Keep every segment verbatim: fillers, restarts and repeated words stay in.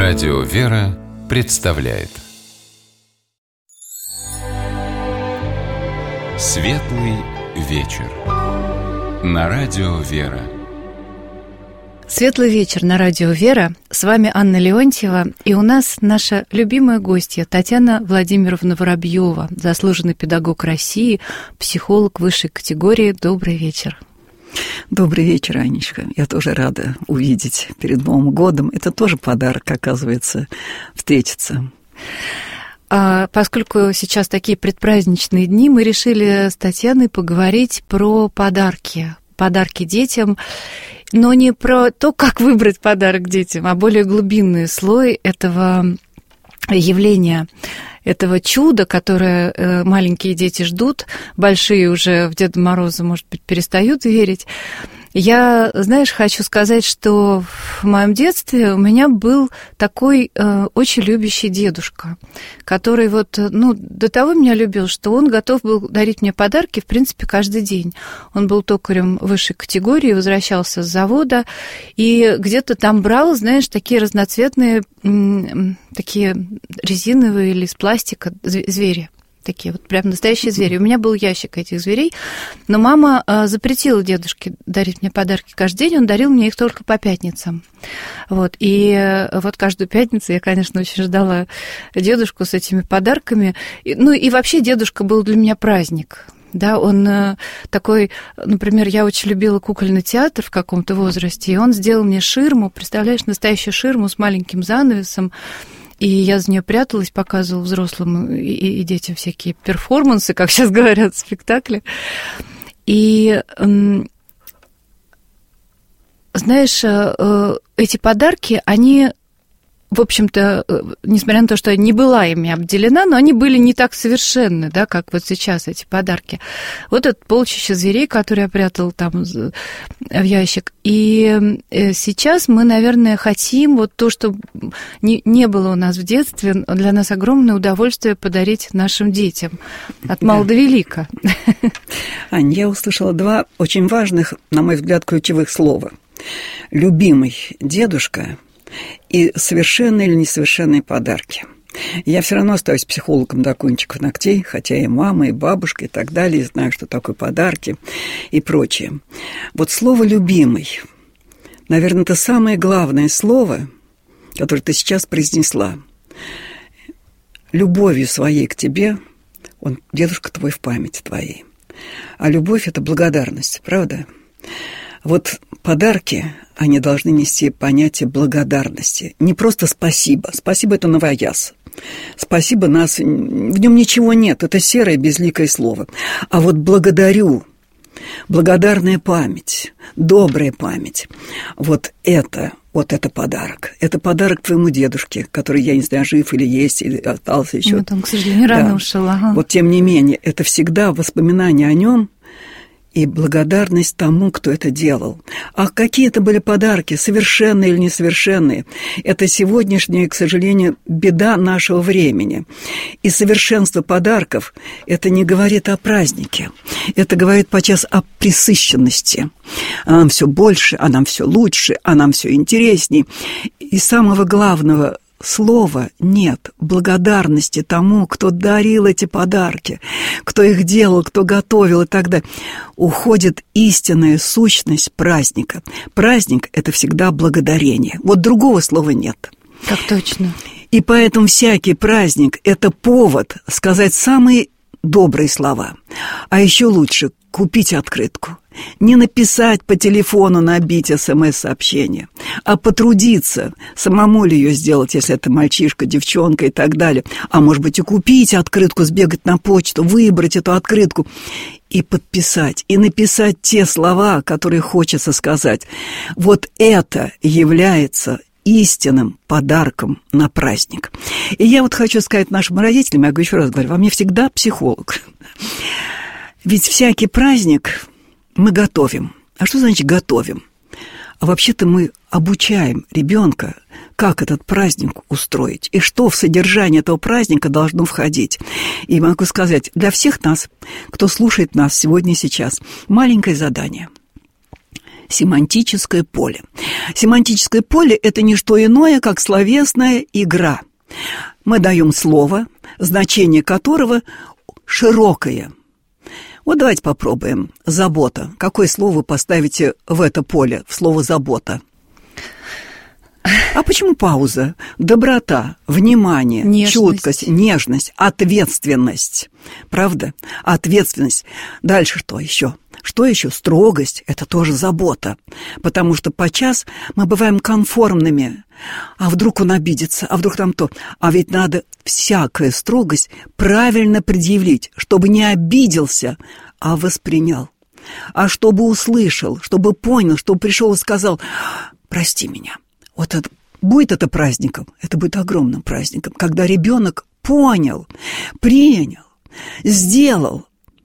Радио «Вера» представляет Светлый вечер на Радио «Вера». Светлый вечер на Радио «Вера». С вами Анна Леонтьева. И у нас наша любимая гостья Татьяна Владимировна Воробьева, заслуженный педагог России, психолог высшей категории. Добрый вечер. Добрый вечер, Анечка. Я тоже рада увидеть перед Новым годом. Это тоже подарок, оказывается, встретиться. А поскольку сейчас такие предпраздничные дни, мы решили с Татьяной поговорить про подарки. Подарки детям. Но не про то, как выбрать подарок детям, а более глубинный слой этого явления, этого чуда, которое маленькие дети ждут, большие уже в Деда Мороза, может быть, перестают верить. Я, знаешь, хочу сказать, что в моем детстве у меня был такой э, очень любящий дедушка, который вот, ну, до того меня любил, что он готов был дарить мне подарки, в принципе, каждый день. Он был токарем высшей категории, возвращался с завода, и где-то там брал, знаешь, такие разноцветные, м- такие резиновые или из пластика звери. Такие вот прям настоящие звери. У меня был ящик этих зверей, но мама э, запретила дедушке дарить мне подарки каждый день, он дарил мне их только по пятницам. Вот. И э, вот каждую пятницу я, конечно, очень ждала дедушку с этими подарками. И, ну и вообще дедушка был для меня праздник. Да, он э, такой, например, я очень любила кукольный театр в каком-то возрасте, и он сделал мне ширму, представляешь, настоящую ширму с маленьким занавесом. И я за нее пряталась, показывала взрослым и, и детям всякие перформансы, как сейчас говорят, спектакли. И, знаешь, эти подарки, они, в общем-то, несмотря на то, что я не была ими обделена, но они были не так совершенны, да, как вот сейчас эти подарки. Вот это полчища зверей, которые я прятала там в ящик. И сейчас мы, наверное, хотим вот то, что не, не было у нас в детстве, для нас огромное удовольствие подарить нашим детям. От мала до велика. Ань, я услышала два очень важных, на мой взгляд, ключевых слова. Любимый дедушка и совершенные или несовершенные подарки. Я все равно остаюсь психологом до кончиков ногтей, хотя и мама, и бабушка, и так далее, и знаю, что такое подарки и прочее. Вот слово «любимый», наверное, это самое главное слово, которое ты сейчас произнесла. Любовью своей к тебе, он, дедушка твой, в памяти твоей. А любовь – это благодарность, правда? Вот подарки, они должны нести понятие благодарности. Не просто спасибо. Спасибо – это новояз. Спасибо нас, в нем ничего нет, это серое безликое слово. А вот благодарю, благодарная память, добрая память, вот это, вот это подарок. Это подарок твоему дедушке, который, я не знаю, жив или есть, или остался еще. Ну, там, к сожалению, рано да. ушел. Ага. Вот тем не менее, это всегда воспоминание о нем и благодарность тому, кто это делал. А какие это были подарки, совершенные или несовершенные? Это сегодняшняя, к сожалению, беда нашего времени. И совершенство подарков – это не говорит о празднике. Это говорит подчас о пресыщенности. А нам все больше, а нам все лучше, а нам все интересней. И самого главного – слова нет благодарности тому, кто дарил эти подарки, кто их делал, кто готовил и так далее. Уходит истинная сущность праздника. Праздник – это всегда благодарение. Вот другого слова нет. Так точно. И поэтому всякий праздник – это повод сказать самые добрые слова. А еще лучше – купить открытку. Не написать по телефону, набить смс-сообщение, а потрудиться, самому ли ее сделать, если это мальчишка, девчонка и так далее. А может быть и купить открытку, сбегать на почту, выбрать эту открытку и подписать, и написать те слова, которые хочется сказать. Вот это является истинным подарком на праздник. И я вот хочу сказать нашим родителям, я еще раз говорю, во мне всегда психолог. Ведь всякий праздник мы готовим. А что значит готовим? А вообще-то мы обучаем ребенка, как этот праздник устроить, и что в содержание этого праздника должно входить. И могу сказать, для всех нас, кто слушает нас сегодня и сейчас, маленькое задание. Семантическое поле. Семантическое поле – это не что иное, как словесная игра. Мы даем слово, значение которого широкое. Вот давайте попробуем. Забота. Какое слово вы поставите в это поле, в слово «забота»? А почему пауза? Доброта, внимание, нежность. Чуткость, нежность, ответственность. Правда? Ответственность. Дальше что еще? Что еще? Строгость – это тоже забота. Потому что подчас мы бываем конформными. А вдруг он обидится? А вдруг там то? А ведь надо всякую строгость правильно предъявить, чтобы не обиделся, а воспринял. А чтобы услышал, чтобы понял, чтобы пришел и сказал: «Прости меня». Вот это, будет это праздником, это будет огромным праздником, когда ребенок понял, принял, сделал,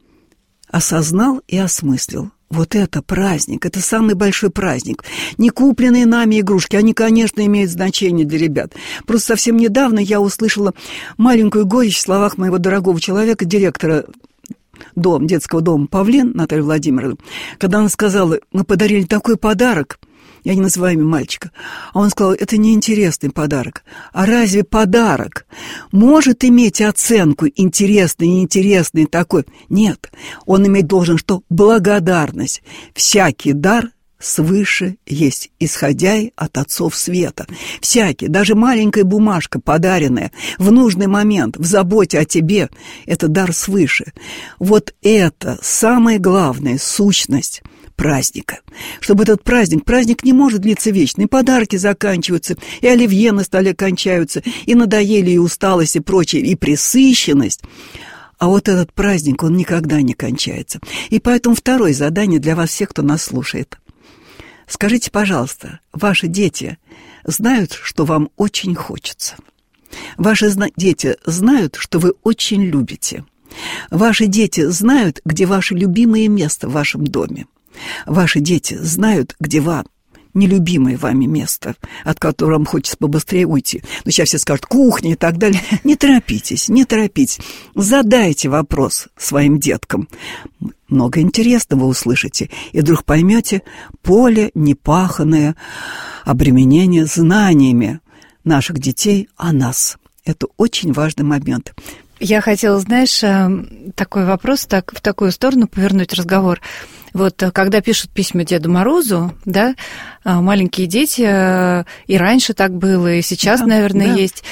осознал и осмыслил. Вот это праздник, это самый большой праздник. Не купленные нами игрушки, они, конечно, имеют значение для ребят. Просто совсем недавно я услышала маленькую горечь в словах моего дорогого человека, директора дом, детского дома «Павлин» Натальи Владимировны, когда она сказала: мы подарили такой подарок, я не называю имя мальчика, а он сказал: это неинтересный подарок. А разве подарок может иметь оценку интересный, неинтересный такой? Нет, он иметь должен что? Благодарность. Всякий дар свыше есть, исходя от отцов света. Всякий, даже маленькая бумажка, подаренная в нужный момент, в заботе о тебе, это дар свыше. Вот это самая главная сущность праздника. Чтобы этот праздник, праздник не может длиться вечно, и подарки заканчиваются, и оливье на столе кончаются, и надоели, и усталость, и прочее, и пресыщенность. А вот этот праздник, он никогда не кончается. И поэтому второе задание для вас всех, кто нас слушает. Скажите, пожалуйста, ваши дети знают, что вам очень хочется? Ваши зна- дети знают, что вы очень любите? Ваши дети знают, где ваше любимое место в вашем доме? Ваши дети знают, где вам нелюбимое вами место, от которого вам хочется побыстрее уйти. Но сейчас все скажут: кухня и так далее. Не торопитесь, не торопитесь. Задайте вопрос своим деткам. Много интересного услышите. И вдруг поймете: поле непаханное, обременение знаниями наших детей о нас. Это очень важный момент. Я хотела, знаешь, такой вопрос, так, в такую сторону повернуть разговор. Вот когда пишут письма Деду Морозу, да, маленькие дети, и раньше так было, и сейчас, да, наверное, да. есть,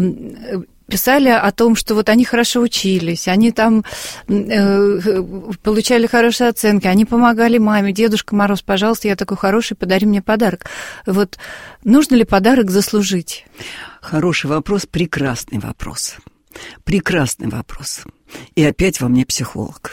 писали о том, что вот они хорошо учились, они там э, получали хорошие оценки, они помогали маме: Дедушка Мороз, пожалуйста, я такой хороший, подари мне подарок. Вот нужно ли подарок заслужить? Хороший вопрос, прекрасный вопрос. Прекрасный вопрос. И опять во мне психолог.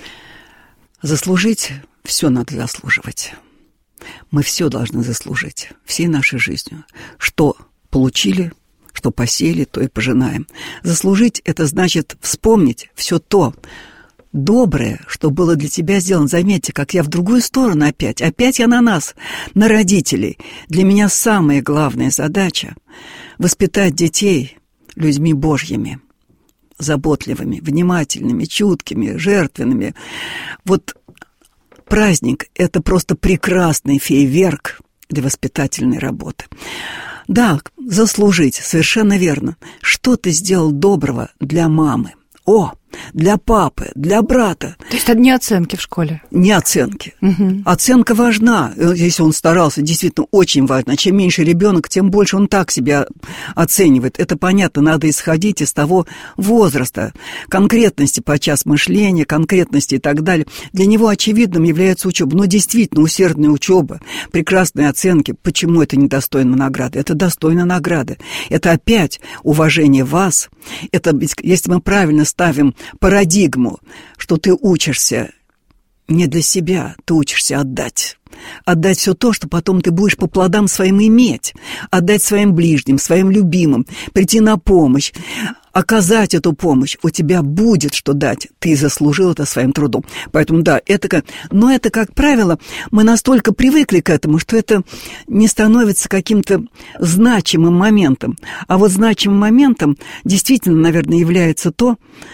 Заслужить – все надо заслуживать. Мы все должны заслужить всей нашей жизнью. Что получили, что посеяли, то и пожинаем. Заслужить – это значит вспомнить все то доброе, что было для тебя сделано. Заметьте, как я в другую сторону опять. Опять я на нас, на родителей. Для меня самая главная задача – воспитать детей людьми Божьими, заботливыми, внимательными, чуткими, жертвенными. Вот праздник – это просто прекрасный фейерверк для воспитательной работы. Да, заслужить, совершенно верно. Что ты сделал доброго для мамы? О, для папы, для брата. То есть это не оценки в школе? Не оценки. Угу. Оценка важна, если он старался, действительно очень важно. Чем меньше ребенок, тем больше он так себя оценивает. Это понятно, надо исходить из того возраста, конкретности подчас мышления, конкретности и так далее. Для него очевидным является учеба. Но действительно, усердная учеба, прекрасные оценки. Почему это недостойно награды? Это достойно награды. Это опять уважение вас. Это, если мы правильно ставим парадигму, что ты учишься не для себя, ты учишься отдать. Отдать все то, что потом ты будешь по плодам своим иметь. Отдать своим ближним, своим любимым, прийти на помощь, оказать эту помощь. У тебя будет что дать. Ты заслужил это своим трудом. Поэтому да, это как... Но это, как правило, мы настолько привыкли к этому, что это не становится каким-то значимым моментом. А вот значимым моментом действительно, наверное, является то,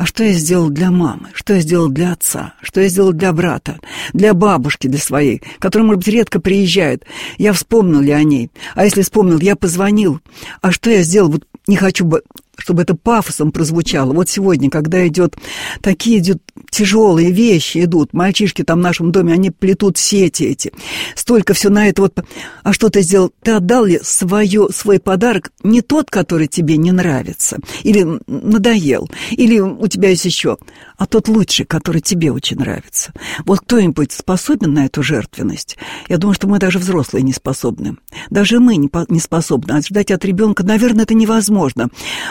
а что я сделал для мамы, что я сделал для отца, что я сделал для брата, для бабушки, для своей, которая, может быть, редко приезжает. Я вспомнил ли о ней? А если вспомнил, я позвонил. А что я сделал? Вот не хочу бы, чтобы это пафосом прозвучало. Вот сегодня, когда идет, такие идут тяжелые вещи идут, мальчишки там в нашем доме, они плетут сети эти, столько все на это вот. А что ты сделал? Ты отдал ли свое, свой подарок, не тот, который тебе не нравится, или надоел, или у тебя есть еще, а тот лучший, который тебе очень нравится. Вот кто-нибудь способен на эту жертвенность? Я думаю, что мы даже взрослые не способны. Даже мы не, не способны. А ждать от ребенка, наверное, это невозможно.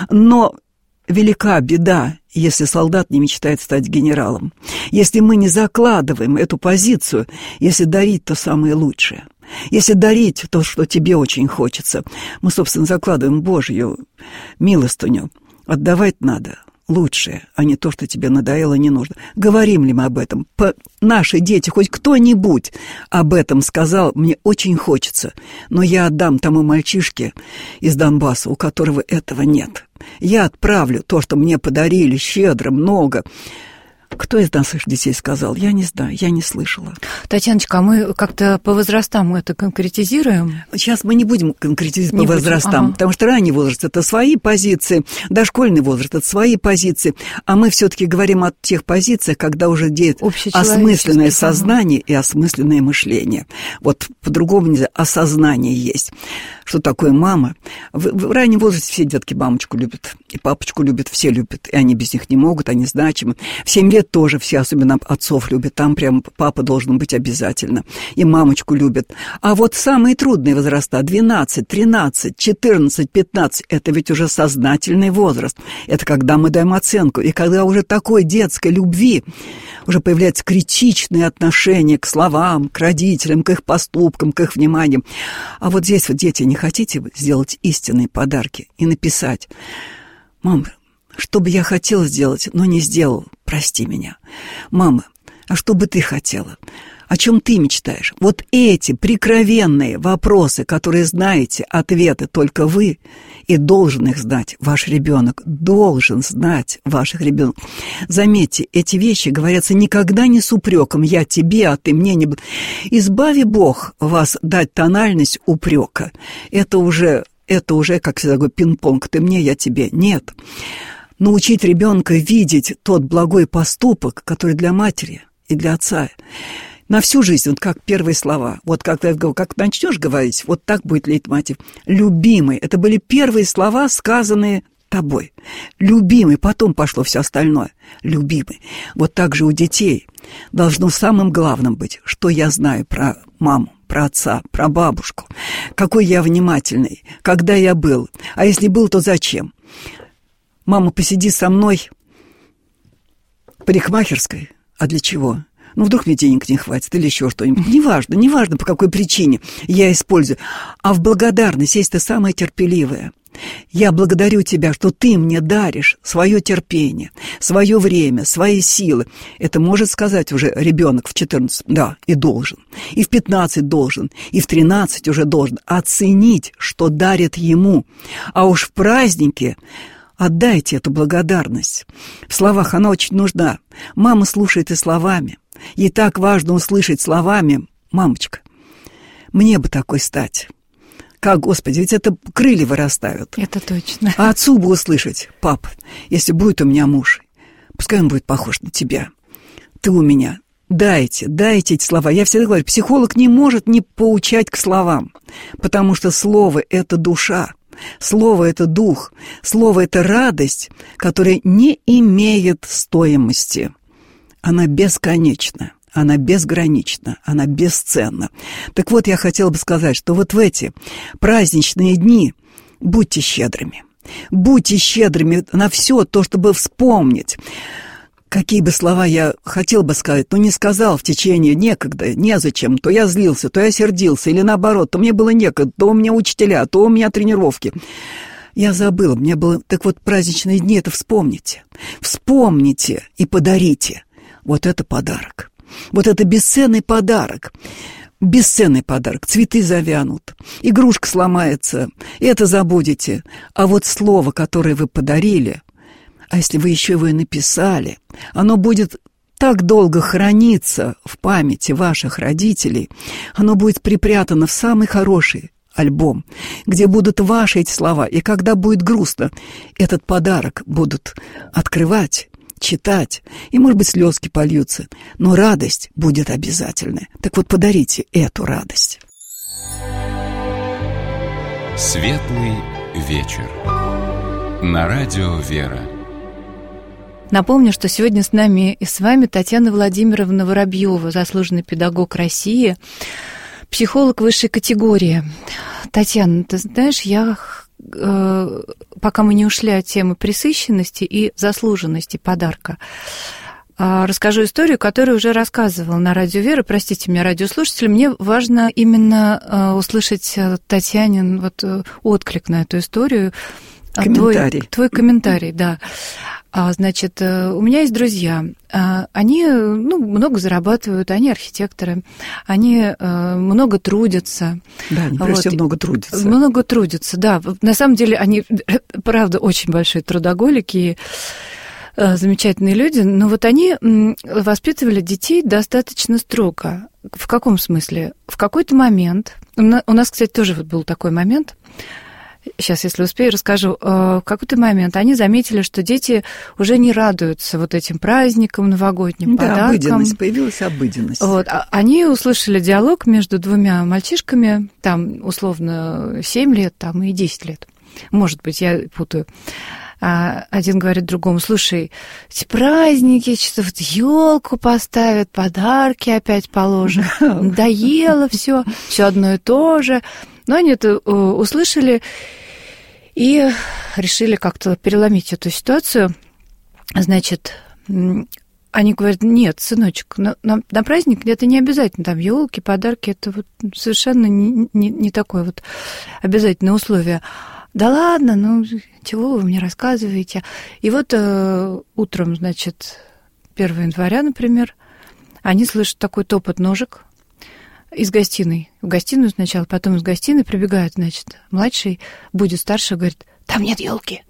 Но велика беда, если солдат не мечтает стать генералом. Если мы не закладываем эту позицию, если дарить то самое лучшее, если дарить то, что тебе очень хочется, мы, собственно, закладываем Божью милостыню. Отдавать надо лучшее, а не то, что тебе надоело, не нужно. Говорим ли мы об этом? По... Наши дети, хоть кто-нибудь об этом сказал, мне очень хочется, но я отдам тому мальчишке из Донбасса, у которого этого нет. Я отправлю то, что мне подарили, щедро, много. Кто из наших детей сказал? Я не знаю, я не слышала. Татьяночка, а мы как-то по возрастам это конкретизируем? Сейчас мы не будем конкретизировать не по возрастам, будем, ага. Потому что ранний возраст – это свои позиции, дошкольный возраст – это свои позиции, а мы все-таки говорим о тех позициях, когда уже действует осмысленное сознание и осмысленное мышление. Вот по-другому нельзя, осознание есть. Что такое мама? В, в раннем возрасте все детки мамочку любят, и папочку любят, все любят, и они без них не могут, они значимы. В семь лет тоже все, особенно отцов любят, там прям папа должен быть обязательно, и мамочку любят. А вот самые трудные возраста, двенадцать, тринадцать, четырнадцать, пятнадцать, это ведь уже сознательный возраст, это когда мы даем оценку, и когда уже такой детской любви уже появляется критичное отношение к словам, к родителям, к их поступкам, к их вниманию. А вот здесь вот, дети, не хотите сделать истинные подарки и написать: «Мама, что бы я хотела сделать, но не сделал, прости меня. Мама, а что бы ты хотела? О чем ты мечтаешь?» Вот эти прикровенные вопросы, которые знаете, ответы только вы, и должен их знать ваш ребенок, должен знать ваших ребенок. Заметьте, эти вещи говорятся никогда не с упреком: «Я тебе, а ты мне не...» Избави Бог вас дать тональность упрека. Это уже, это уже, как всегда говорю, пинг-понг: ты мне, я тебе. Нет. Научить ребенка видеть тот благой поступок, который для матери и для отца. На всю жизнь, вот как первые слова, вот как, как начнешь говорить, вот так будет лейтмотив. Любимый, это были первые слова, сказанные тобой. Любимый, потом пошло все остальное. Любимый. Вот так же у детей должно самым главным быть, что я знаю про маму, про отца, про бабушку, какой я внимательный, когда я был, а если был, то зачем? Мама, посиди со мной в парикмахерской, а для чего? Ну, вдруг мне денег не хватит или еще что-нибудь. Неважно, неважно, по какой причине я использую. А в благодарность есть ты самое терпеливое. Я благодарю тебя, что ты мне даришь свое терпение, свое время, свои силы. Это может сказать уже ребенок в четырнадцать, да, и должен. И в пятнадцать должен, и в тринадцать уже должен оценить, что дарит ему. А уж в празднике отдайте эту благодарность. В словах она очень нужна. Мама слушает и словами. Ей так важно услышать словами: «Мамочка, мне бы такой стать». Как, Господи, ведь это крылья вырастают. Это точно. А отцу бы услышать: «Пап, если будет у меня муж, пускай он будет похож на тебя. Ты у меня». Дайте, дайте эти слова. Я всегда говорю, психолог не может не поучать к словам, потому что слово – это душа. Слово – это дух, слово – это радость, которая не имеет стоимости. Она бесконечна, она безгранична, она бесценна. Так вот, я хотела бы сказать, что вот в эти праздничные дни будьте щедрыми. Будьте щедрыми на все то, чтобы вспомнить. Какие бы слова я хотел бы сказать, но не сказал в течение некогда, незачем. То я злился, то я сердился, или наоборот, то мне было некогда, то у меня учителя, то у меня тренировки. Я забыла, мне было... Так вот, праздничные дни — это вспомните. Вспомните и подарите. Вот это подарок. Вот это бесценный подарок. Бесценный подарок. Цветы завянут, игрушка сломается, это забудете. А вот слово, которое вы подарили, А если вы еще его и написали, оно будет так долго храниться в памяти ваших родителей, оно будет припрятано в самый хороший альбом, где будут ваши эти слова. И когда будет грустно, этот подарок будут открывать, читать, и, может быть, слезки польются, но радость будет обязательная. Так вот, подарите эту радость. Светлый вечер. На радио «Вера». Напомню, что сегодня с нами и с вами Татьяна Владимировна Воробьева, заслуженный педагог России, психолог высшей категории. Татьяна, ты знаешь, я, э, пока мы не ушли от темы пресыщенности и заслуженности подарка, э, расскажу историю, которую уже рассказывала на радио «Вера». Простите меня, радиослушатели, мне важно именно э, услышать Татьянин вот, отклик на эту историю. Комментарий. Твой, твой комментарий, да. А, значит, у меня есть друзья, они ну, много зарабатывают, они архитекторы, они много трудятся. Да, они прежде всего вот, много трудятся. Много трудятся, да. На самом деле они, правда, очень большие трудоголики и замечательные люди, но вот они воспитывали детей достаточно строго. В каком смысле? В какой-то момент, у нас, кстати, тоже вот был такой момент, сейчас, если успею, расскажу. В какой-то момент они заметили, что дети уже не радуются вот этим праздникам, новогодним да, подаркам. обыденность, появилась обыденность. Вот. Они услышали диалог между двумя мальчишками, там, условно, семь лет там, и десять лет. Может быть, я путаю. Один говорит другому: слушай, эти праздники, что-то вот елку поставят, подарки опять положат. Надоело все, все одно и то же. Но они это услышали и решили как-то переломить эту ситуацию. Значит, они говорят: нет, сыночек, на, на, на праздник это не обязательно, там елки, подарки, это вот совершенно не, не, не такое вот обязательное условие. Да ладно, ну чего вы мне рассказываете? И вот э, утром, значит, первого января, например, они слышат такой топот ножек из гостиной. В гостиную сначала, потом из гостиной прибегает, значит, младший, будет старший, говорит: там нет елки.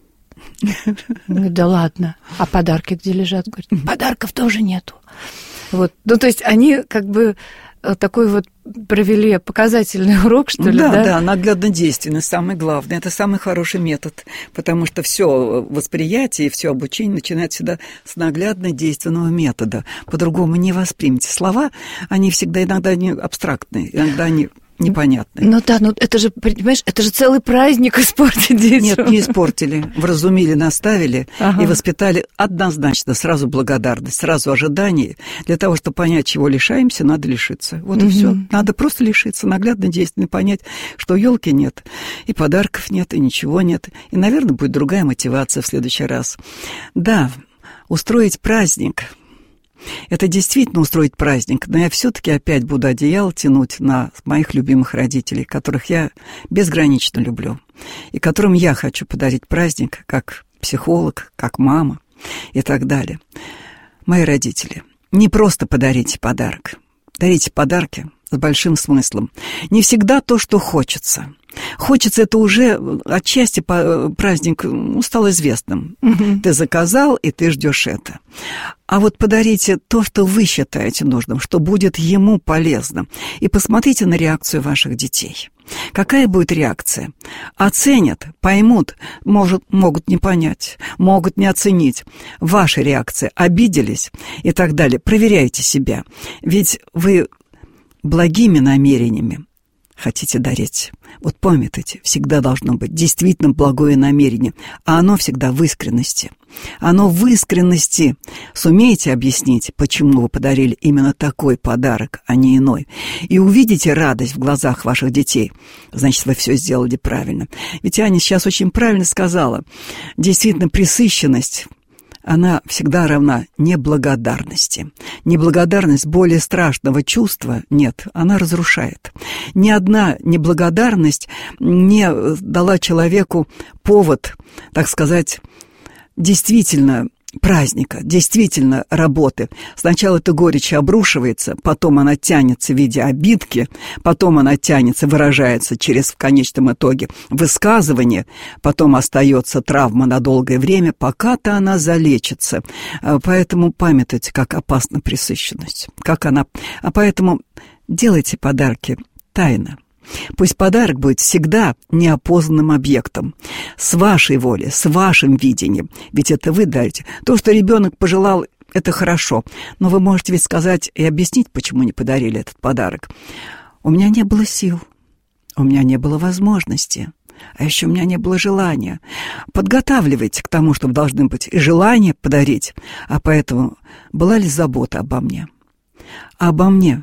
Говорит: да ладно. А подарки где лежат? Говорит: подарков тоже нету. Вот. Ну, то есть они как бы такой вот провели показательный урок, что ли, да? Да, да, наглядно-действенный, самый главный. Это самый хороший метод, потому что все восприятие и все обучение начинает всегда с наглядно-действенного метода. По-другому не воспримете. Слова, они всегда иногда не абстрактные, иногда они непонятные. Ну да, ну это же, понимаешь, это же целый праздник испортить детям. Нет, не испортили. Вразумили, наставили ага. и воспитали однозначно. Сразу благодарность, сразу ожидание. Для того, чтобы понять, чего лишаемся, надо лишиться. Вот угу. и все. Надо просто лишиться, наглядно, действенно понять, что елки нет, и подарков нет, и ничего нет. И, наверное, будет другая мотивация в следующий раз. Да, устроить праздник – это действительно устроить праздник, но я все-таки опять буду одеяло тянуть на моих любимых родителей, которых я безгранично люблю, и которым я хочу подарить праздник как психолог, как мама и так далее. Мои родители, не просто подарите подарок, дарите подарки с большим смыслом. Не всегда то, что хочется. Хочется, это уже отчасти праздник стал известным. Угу. Ты заказал, и ты ждешь это. А вот подарите то, что вы считаете нужным, что будет ему полезным. И посмотрите на реакцию ваших детей. Какая будет реакция? Оценят, поймут, может, могут не понять, могут не оценить. Ваша реакция, обиделись и так далее. Проверяйте себя. Ведь вы благими намерениями хотите дарить. Вот помните, всегда должно быть действительно благое намерение, а оно всегда в искренности. Оно в искренности. Сумеете объяснить, почему вы подарили именно такой подарок, а не иной, и увидите радость в глазах ваших детей, значит, вы все сделали правильно. Ведь Аня сейчас очень правильно сказала. Действительно, пресыщенность, она всегда равна неблагодарности. Неблагодарность более страшного чувства нет, она разрушает. Ни одна неблагодарность не дала человеку повод, так сказать, действительно праздника, действительно работы. Сначала эта горечь обрушивается, потом она тянется в виде обидки, потом она тянется, выражается через, в конечном итоге, высказывание, потом остается травма на долгое время, пока-то она залечится. Поэтому памятуйте, как опасна пресыщенность, как она... А поэтому делайте подарки тайно. Пусть подарок будет всегда неопознанным объектом, с вашей воли, с вашим видением. Ведь это вы дарите. То, что ребенок пожелал, это хорошо. Но вы можете ведь сказать и объяснить, почему не подарили этот подарок. У меня не было сил, у меня не было возможности, а еще у меня не было желания. Подготавливайте к тому, что должны быть и желание подарить. А поэтому была ли забота обо мне? Обо мне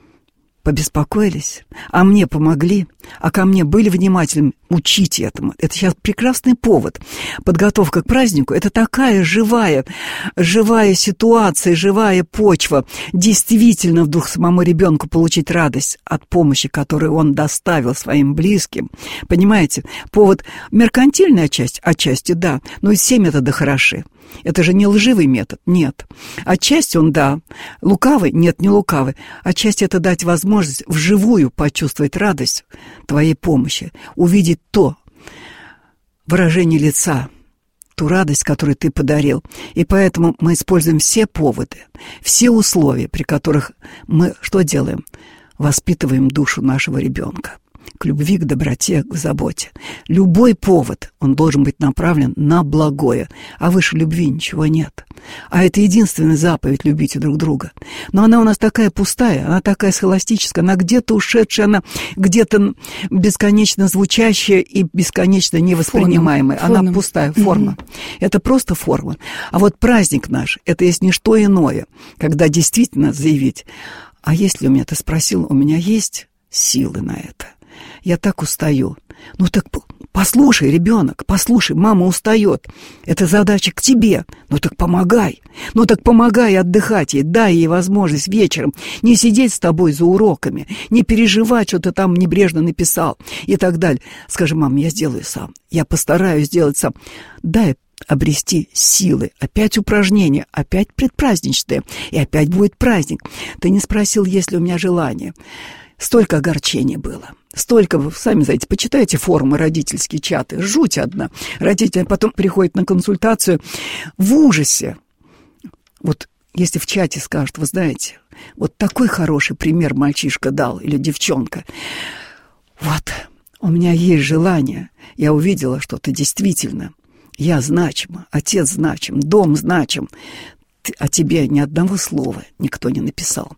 побеспокоились, а мне помогли, а ко мне были внимательны. Учите этому. Это сейчас прекрасный повод. Подготовка к празднику – это такая живая, живая ситуация, живая почва. Действительно вдруг самому ребенку получить радость от помощи, которую он доставил своим близким. Понимаете? Повод меркантильная часть, отчасти да, но и все методы хороши. Это же не лживый метод, нет. Отчасти он, да, лукавый, нет, не лукавый. Отчасти это дать возможность вживую почувствовать радость твоей помощи, увидеть то выражение лица, ту радость, которую ты подарил. И поэтому мы используем все поводы, все условия, при которых мы что делаем? Воспитываем душу нашего ребенка к любви, к доброте, к заботе. Любой повод, он должен быть направлен на благое, а выше любви ничего нет. А это единственная заповедь — любите друг друга. Но она у нас такая пустая, она такая схоластическая, она где-то ушедшая, она где-то бесконечно звучащая и бесконечно невоспринимаемая. Фоном, она фоном. Пустая форма. Mm-hmm. Это просто форма. А вот праздник наш — это есть не что иное, когда действительно заявить: а если у меня, ты спросил, у меня есть силы на это? Я так устаю. Ну так послушай, ребенок, послушай, мама устает. Это задача к тебе. Ну так помогай. Ну так помогай отдыхать ей, дай ей возможность вечером не сидеть с тобой за уроками, не переживать, что ты там небрежно написал и так далее. Скажи: мам, я сделаю сам. Я постараюсь сделать сам. Дай обрести силы. Опять упражнения, опять предпраздничные. И опять будет праздник. Ты не спросил, есть ли у меня желание. Столько огорчений было. Столько, вы сами знаете, почитайте форумы, родительские чаты. Жуть одна. Родители потом приходят на консультацию в ужасе. Вот если в чате скажут: вы знаете, вот такой хороший пример мальчишка дал или девчонка. Вот, у меня есть желание. Я увидела, что ты действительно, я значима, отец значим, дом значим. О тебе ни одного слова никто не написал.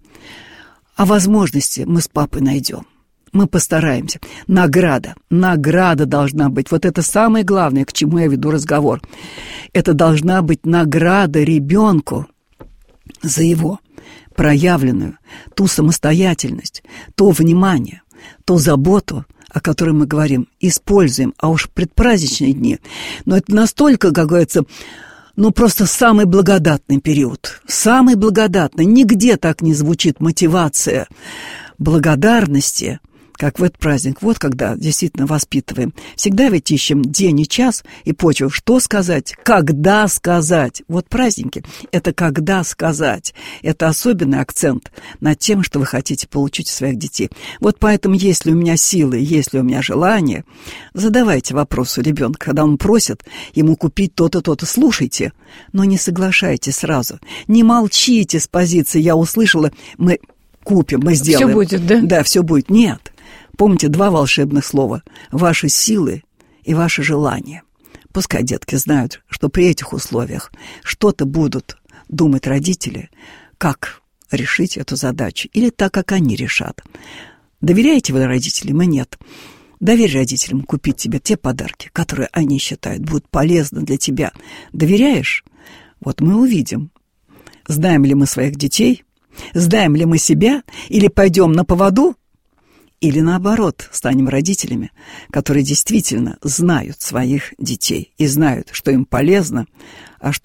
А возможности мы с папой найдем. Мы постараемся. Награда. Награда должна быть. Вот это самое главное, к чему я веду разговор. Это должна быть награда ребенку за его проявленную ту самостоятельность, то внимание, ту заботу, о которой мы говорим, используем. А уж в предпраздничные дни. Но это настолько, как говорится, ну, просто самый благодатный период. Самый благодатный. Нигде так не звучит мотивация благодарности, как в этот праздник. Вот когда действительно воспитываем. Всегда ведь ищем день и час и почву. Что сказать? Когда сказать? Вот праздники – это когда сказать. Это особенный акцент над тем, что вы хотите получить у своих детей. Вот поэтому, если у меня силы, если у меня желание, задавайте вопрос у ребенка, когда он просит ему купить то-то, то-то. Слушайте, но не соглашайтесь сразу. Не молчите с позиции «я услышала, мы купим, мы сделаем». Все будет, да? Да, все будет. Нет. Помните два волшебных слова: ваши силы и ваше желание. Пускай детки знают, что при этих условиях что-то будут думать родители, как решить эту задачу, или так, как они решат. Доверяете вы родителям и нет? Доверь родителям купить тебе те подарки, которые они считают будут полезны для тебя. Доверяешь? Вот мы увидим, знаем ли мы своих детей, знаем ли мы себя, или пойдем на поводу, или наоборот, станем родителями, которые действительно знают своих детей и знают, что им полезно, а что им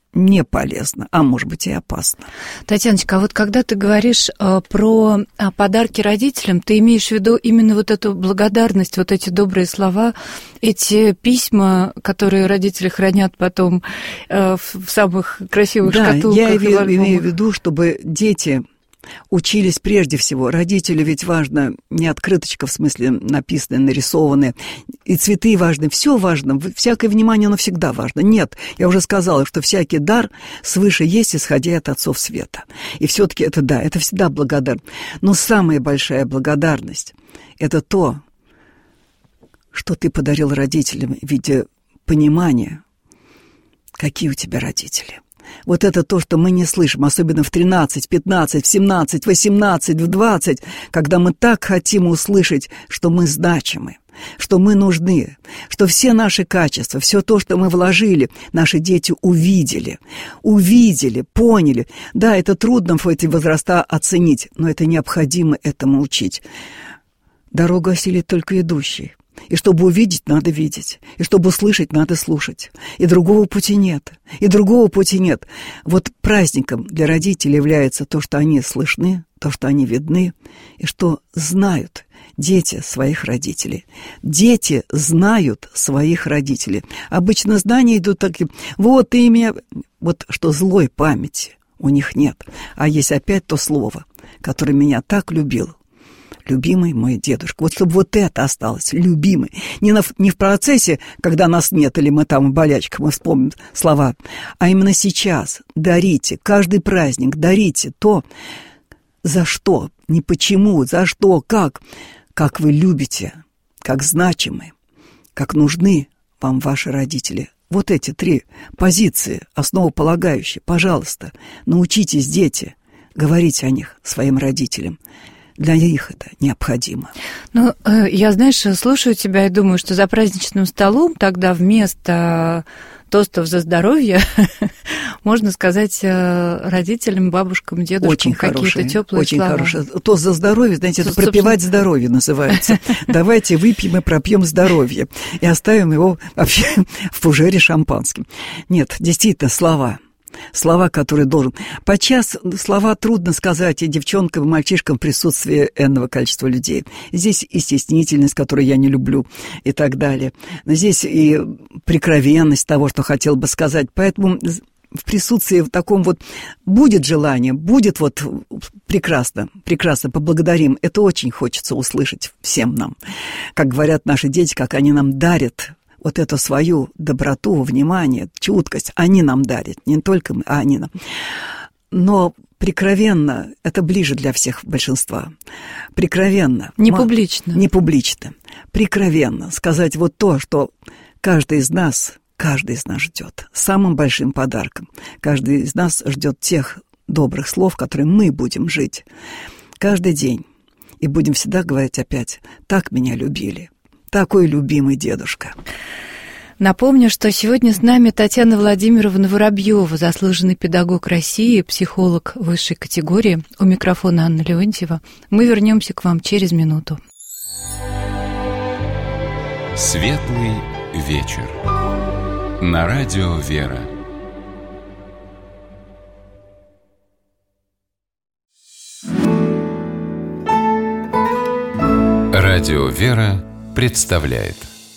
не полезно, а может быть и опасно. Татьяночка, а вот когда ты говоришь э, про э, подарки родителям, ты имеешь в виду именно вот эту благодарность, вот эти добрые слова, эти письма, которые родители хранят потом э, в, в самых красивых да, шкатулках? Да, я имею в виду, чтобы дети учились прежде всего. Родителю ведь важно не открыточка, в смысле написанная, нарисованная, и цветы важны, все важно, всякое внимание, оно всегда важно. Нет, я уже сказала, что всякий дар свыше есть, исходя от отцов света. И все-таки это да, это всегда благодарность. Но самая большая благодарность – это то, что ты подарил родителям в виде понимания, какие у тебя родители. Вот это то, что мы не слышим, особенно в тринадцать, пятнадцать, в семнадцать, восемнадцать, в двадцать, когда мы так хотим услышать, что мы значимы, что мы нужны, что все наши качества, все то, что мы вложили, наши дети увидели, увидели, поняли. Да, это трудно в эти возраста оценить, но это необходимо этому учить. Дорогу осилит только идущий. И чтобы увидеть, надо видеть. И чтобы услышать, надо слушать. И другого пути нет. И другого пути нет. Вот праздником для родителей является то, что они слышны, то, что они видны, и что знают дети своих родителей. Дети знают своих родителей. Обычно знания идут такие: вот ты меня... Вот что злой памяти у них нет. А есть опять то слово, которое меня так любил. Любимый мой дедушка. Вот чтобы вот это осталось, любимый. Не, на, не в процессе, когда нас нет, или мы там в болячках, мы вспомним слова, а именно сейчас. Дарите, каждый праздник дарите то, за что, не почему, за что, как. Как вы любите, как значимы, как нужны вам ваши родители. Вот эти три позиции, основополагающие. Пожалуйста, научитесь, дети, говорить о них своим родителям. Для них это необходимо. Ну, я, знаешь, слушаю тебя и думаю, что за праздничным столом тогда вместо тостов за здоровье можно сказать родителям, бабушкам, дедушкам какие-то теплые очень слова. Очень хорошее. Тост за здоровье, знаете, это пропивать здоровье называется. Давайте выпьем и пропьем здоровье. И оставим его вообще в фужере шампанским. Нет, действительно, слова. Слова, которые должен... Подчас слова трудно сказать и девчонкам, и мальчишкам в присутствии энного количества людей. Здесь и стеснительность, которую я не люблю, и так далее. Но здесь и прикровенность того, что хотел бы сказать. Поэтому в присутствии в таком вот будет желание, будет вот прекрасно, прекрасно, поблагодарим. Это очень хочется услышать всем нам. Как говорят наши дети, как они нам дарят вот эту свою доброту, внимание, чуткость, они нам дарят, не только мы, а они нам. Но прикровенно, это ближе для всех большинства, прикровенно. Не публично. Не публично. Прикровенно сказать вот то, что каждый из нас, каждый из нас ждет. Самым большим подарком. Каждый из нас ждет тех добрых слов, которые мы будем жить каждый день. И будем всегда говорить опять: так меня любили. Такой любимый дедушка. Напомню, что сегодня с нами Татьяна Владимировна Воробьева, заслуженный педагог России, психолог высшей категории. У микрофона Анна Леонтьева. Мы вернемся к вам через минуту. Светлый вечер. На радио «Вера». Радио «Вера» представляет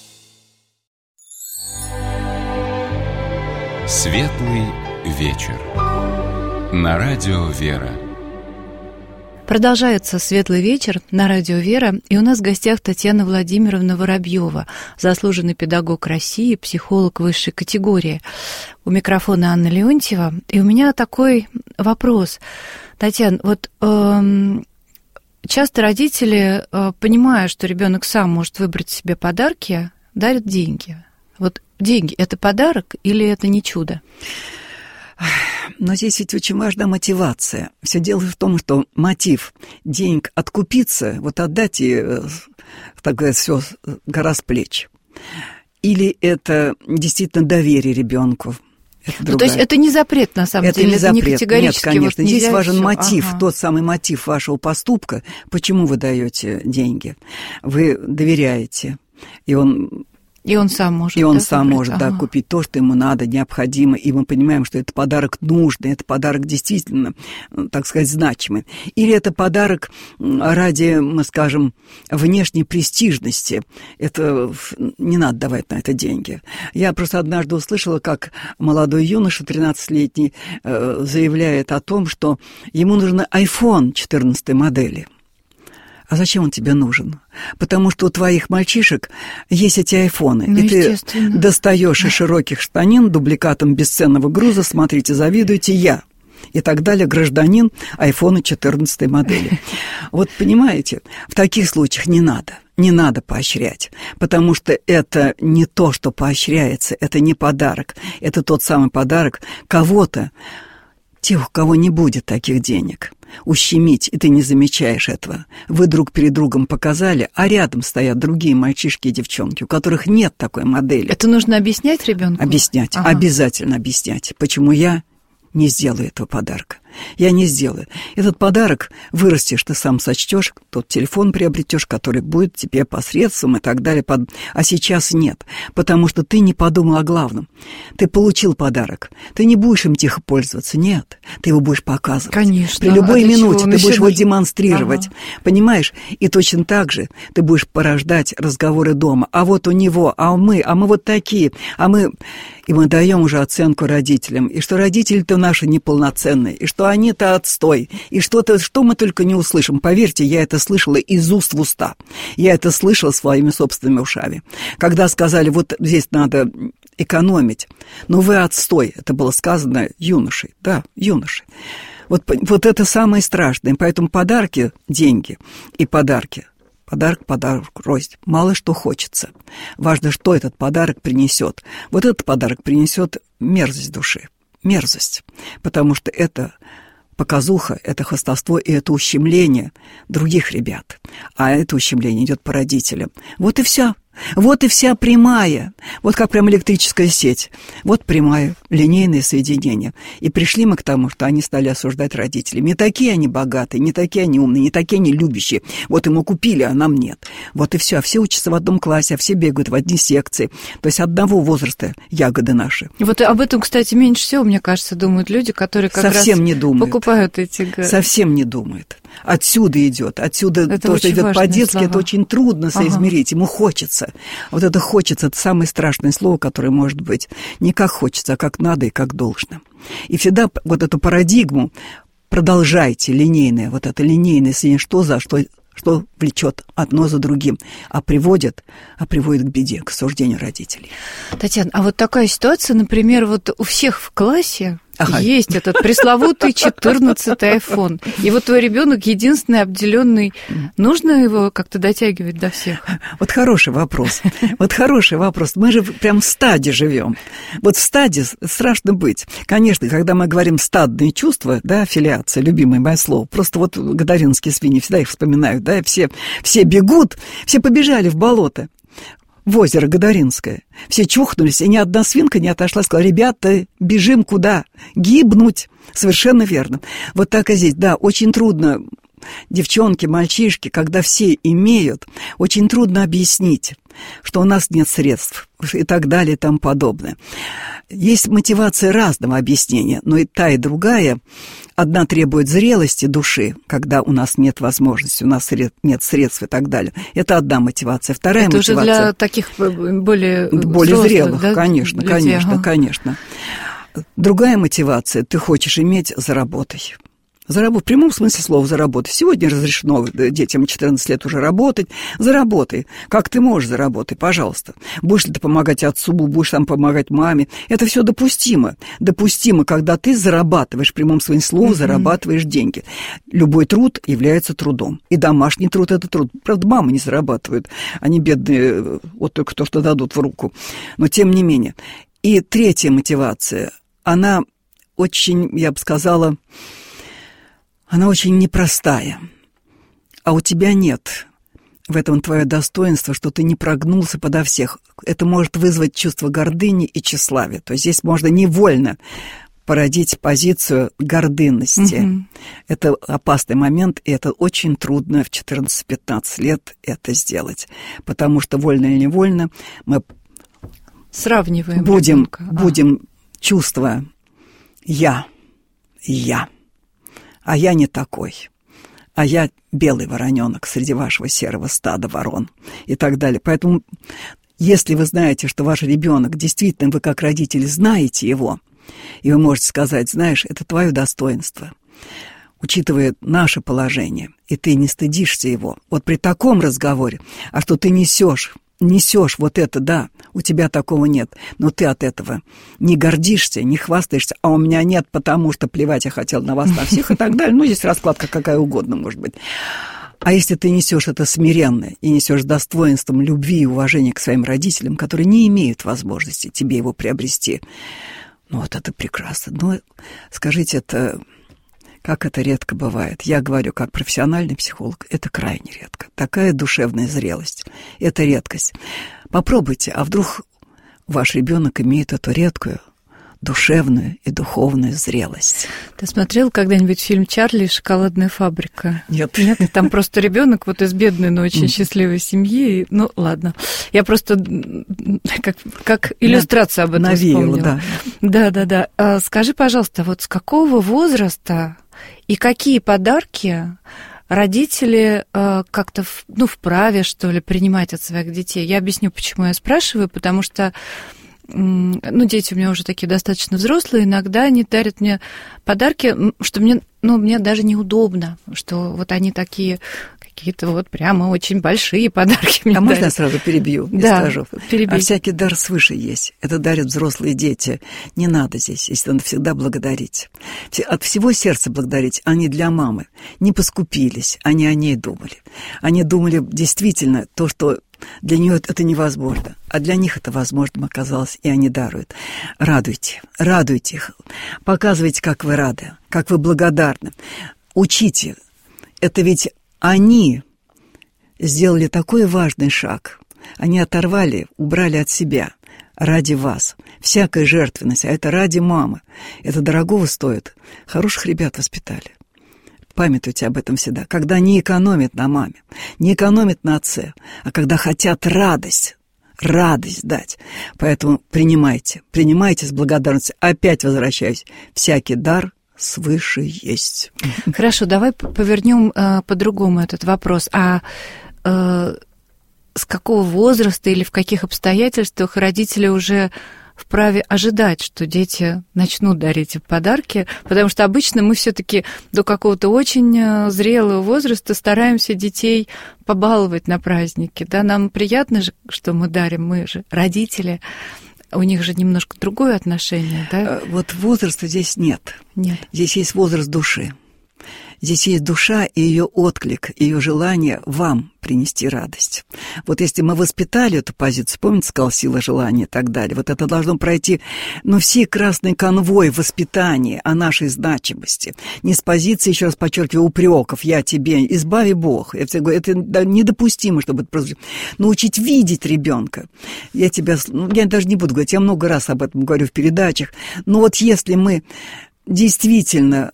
Светлый вечер. На радио «Вера». Продолжается «Светлый вечер» на радио «Вера», и у нас в гостях Татьяна Владимировна Воробьева, заслуженный педагог России, психолог высшей категории. У микрофона Анна Леонтьева. И у меня такой вопрос. Татьяна, вот эм, часто родители, э, понимая, что ребенок сам может выбрать себе подарки, дарят деньги. Вот деньги – это подарок или это не чудо? Но здесь ведь очень важна мотивация. Все дело в том, что мотив денег откупиться, вот отдать и, так говорят, все, гора с плеч. Или это действительно доверие ребенку. Ну, то есть это не запрет, на самом это деле, не это запрет. не категорически. Нет, конечно, вот здесь важен всё. мотив, ага. тот самый мотив вашего поступка, почему вы даете деньги. Вы доверяете, и он И он сам может. И он да, сам выбрать? может, ага. да, купить то, что ему надо, необходимо. И мы понимаем, что это подарок нужный, это подарок действительно, так сказать, значимый. Или это подарок ради, мы скажем, внешней престижности. Это не надо давать на это деньги. Я просто однажды услышала, как молодой юноша, тринадцатилетний, заявляет о том, что ему нужен айфон четырнадцатой модели. А зачем он тебе нужен? Потому что у твоих мальчишек есть эти айфоны. Ну, и ты достаешь из широких штанин дубликатом бесценного груза, смотрите, завидуйте, я. И так далее, гражданин айфона четырнадцатой модели. Вот понимаете, в таких случаях не надо. Не надо поощрять, потому что это не то, что поощряется, это не подарок. Это тот самый подарок кого-то, тех, у кого не будет таких денег, ущемить, и ты не замечаешь этого. Вы друг перед другом показали, а рядом стоят другие мальчишки и девчонки, у которых нет такой модели. Это нужно объяснять ребенку? Объяснять, ага. Обязательно объяснять, почему я не сделаю этого подарка. Я не сделаю. Этот подарок вырастешь, ты сам сочтешь, тот телефон приобретешь, который будет тебе посредством и так далее. А сейчас нет, потому что ты не подумал о главном. Ты получил подарок, ты не будешь им тихо пользоваться, нет, ты его будешь показывать. Конечно. При любой а минуте ты будешь его даже... демонстрировать, ага. Понимаешь? И точно так же ты будешь порождать разговоры дома. А вот у него, а мы, а мы вот такие, а мы... И мы даем уже оценку родителям, и что родители-то наши неполноценные, и что они-то отстой, и что-то, что мы только не услышим. Поверьте, я это слышала из уст в уста. Я это слышала своими собственными ушами. Когда сказали, вот здесь надо экономить, но вы отстой, это было сказано юношей, да, юношей. Вот, вот это самое страшное, поэтому подарки, деньги и подарки. Подарок, подарок, рознь. Мало что хочется. Важно, что этот подарок принесет. Вот этот подарок принесет мерзость души. Мерзость. Потому что это показуха, это хвастовство и это ущемление других ребят. А это ущемление идет по родителям. Вот и все. Вот и вся прямая, вот как прям электрическая сеть, вот прямая, линейное соединение. И пришли мы к тому, что они стали осуждать родителей. Не такие они богатые, не такие они умные, не такие они любящие. Вот ему купили, а нам нет. Вот и все. А все учатся в одном классе, а все бегают в одни секции. То есть одного возраста ягоды наши. Вот об этом, кстати, меньше всего, мне кажется, думают люди, которые как Совсем раз не думают. покупают эти... Совсем не думают. Отсюда идет. Отсюда это то, что идет по-детски, слова. Это очень трудно соизмерить. Ага. Ему хочется. Вот это хочется, это самое страшное слово, которое может быть не как хочется, а как надо и как должно. И всегда вот эту парадигму продолжайте, линейное, вот это линейное соединение, что за, что, что влечет одно за другим, а приводит, а приводит к беде, к осуждению родителей. Татьяна, а вот такая ситуация, например, вот у всех в классе ага. есть этот пресловутый четырнадцатый айфон. И вот твой ребенок единственный обделенный. Нужно его как-то дотягивать до всех? Вот хороший вопрос. Вот хороший вопрос. Мы же прям в стаде живем. Вот в стаде страшно быть. Конечно, когда мы говорим стадные чувства, да, аффилиация, любимое мое слово, просто вот гадаринские свиньи всегда их вспоминают, да, все, все бегут, все побежали в болото. В озеро Гадаринское. Все чухнулись, и ни одна свинка не отошла. Сказала, ребята, бежим куда? Гибнуть. Совершенно верно. Вот так и здесь. Да, очень трудно, девчонки, мальчишки, когда все имеют, очень трудно объяснить, что у нас нет средств и так далее и тому подобное. Есть мотивация разного объяснения, но и та, и другая. Одна требует зрелости души, когда у нас нет возможности, у нас нет средств и так далее. Это одна мотивация. Вторая это мотивация... Это уже для таких более Более взрослых, зрелых, да, конечно, людей, конечно, ага. конечно. Другая мотивация, ты хочешь иметь за работой. Заработай, в прямом смысле слова заработай. Сегодня разрешено детям четырнадцать лет уже работать. Заработай. Как ты можешь заработать, пожалуйста. Будешь ли ты помогать отцу, будешь там помогать маме. Это все допустимо. Допустимо, когда ты зарабатываешь, в прямом смысле слова, mm-hmm. зарабатываешь деньги. Любой труд является трудом. И домашний труд – это труд. Правда, мамы не зарабатывают. Они бедные, вот только то, что дадут в руку. Но тем не менее. И третья мотивация, она очень, я бы сказала... Она очень непростая, а у тебя нет в этом твое достоинство, что ты не прогнулся подо всех. Это может вызвать чувство гордыни и тщеславия. То есть здесь можно невольно породить позицию гордынности. Mm-hmm. Это опасный момент, и это очень трудно в четырнадцать-пятнадцать лет это сделать, потому что вольно или невольно мы Сравниваем будем, ребенка. будем а. чувства «я», «я», а я не такой, а я белый вороненок среди вашего серого стада ворон и так далее. Поэтому, если вы знаете, что ваш ребенок, действительно, вы как родители знаете его, и вы можете сказать, знаешь, это твое достоинство, учитывая наше положение, и ты не стыдишься его. Вот при таком разговоре, а что ты несешь, несешь вот это, да, у тебя такого нет, но ты от этого не гордишься, не хвастаешься, а у меня нет, потому что плевать я хотел на вас, на всех и так далее. Ну, здесь раскладка какая угодно, может быть. А если ты несешь это смиренно и несешь с достоинством любви и уважения к своим родителям, которые не имеют возможности тебе его приобрести, ну, вот это прекрасно. Ну, скажите, это... Как это редко бывает. Я говорю, как профессиональный психолог, это крайне редко. Такая душевная зрелость. Это редкость. Попробуйте, а вдруг ваш ребенок имеет эту редкую душевную и духовную зрелость. Ты смотрел когда-нибудь фильм «Чарли и шоколадная фабрика»? Нет. Нет, там просто ребенок вот из бедной, но очень счастливой семьи. Ну, ладно. Я просто как, как иллюстрацию об этом навеяла, вспомнила. Да. Да, да, да. А скажи, пожалуйста, вот с какого возраста и какие подарки родители э, как-то в, ну, вправе, что ли, принимать от своих детей? Я объясню, почему я спрашиваю, потому что ну, дети у меня уже такие достаточно взрослые, иногда они дарят мне подарки, что мне, ну, мне даже неудобно, что вот они такие какие-то вот прямо очень большие подарки мне А дарят. можно я сразу перебью и да, скажу? перебей. А всякий дар свыше есть. Это дарят взрослые дети. Не надо здесь, если надо всегда благодарить. От всего сердца благодарить. Они для мамы не поскупились, они о ней думали. Они думали действительно то, что для нее это невозможно, а для них это возможным оказалось, и они даруют. Радуйте, радуйте их, показывайте, как вы рады, как вы благодарны. Учите. Это ведь они сделали такой важный шаг. Они оторвали, убрали от себя ради вас. Всякая жертвенность, а это ради мамы. Это дорогого стоит. Хороших ребят воспитали. Памятуйте об этом всегда. Когда не экономят на маме, не экономят на отце, а когда хотят радость, радость дать. Поэтому принимайте, принимайте с благодарностью. Опять возвращаюсь. Всякий дар свыше есть. Хорошо, давай повернем э, по-другому этот вопрос. А э, с какого возраста или в каких обстоятельствах родители уже вправе ожидать, что дети начнут дарить подарки, потому что обычно мы все-таки до какого-то очень зрелого возраста стараемся детей побаловать на праздники. Да? Нам приятно же, что мы дарим, мы же родители, у них же немножко другое отношение. Да? Вот возраста здесь нет. Нет. Здесь есть возраст души. Здесь есть душа и ее отклик, ее желание вам принести радость. Вот если мы воспитали эту позицию, помните, сказал сила желания и так далее, вот это должно пройти, ну, все красный конвой воспитания о нашей значимости. Не с позиции, еще раз подчеркиваю, упреков, я тебе, избави Бог. Я тебе говорю, это недопустимо, чтобы это просто... Научить видеть ребенка. Я тебя, ну, я даже не буду говорить, я много раз об этом говорю в передачах, но вот если мы действительно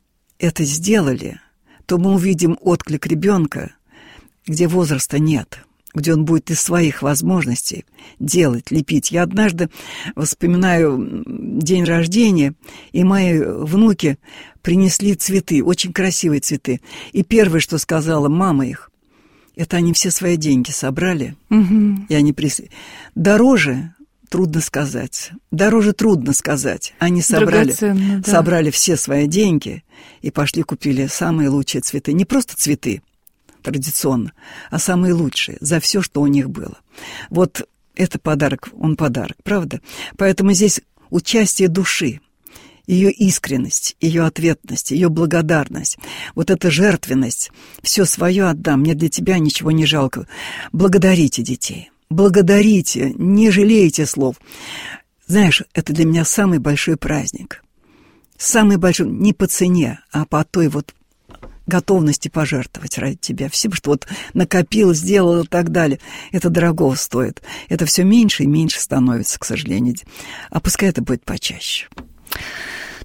это сделали, то мы увидим отклик ребенка, где возраста нет, где он будет из своих возможностей делать, лепить. Я однажды вспоминаю день рождения, и мои внуки принесли цветы, очень красивые цветы. И первое, что сказала мама их, это они все свои деньги собрали, угу. и они принесли. Дороже... Трудно сказать. Дороже трудно сказать. Они собрали, да. собрали все свои деньги и пошли купили самые лучшие цветы. Не просто цветы традиционно, а самые лучшие за все, что у них было. Вот это подарок, он подарок, правда? Поэтому здесь участие души, ее искренность, ее ответность, ее благодарность, вот эта жертвенность, все свое отдам, мне для тебя ничего не жалко. Благодарите детей. Благодарите, не жалейте слов. Знаешь, это для меня самый большой праздник. Самый большой, не по цене, а по той вот готовности пожертвовать ради тебя. Всем, что вот накопил, сделал и так далее. Это дорого стоит. Это все меньше и меньше становится, к сожалению. А пускай это будет почаще.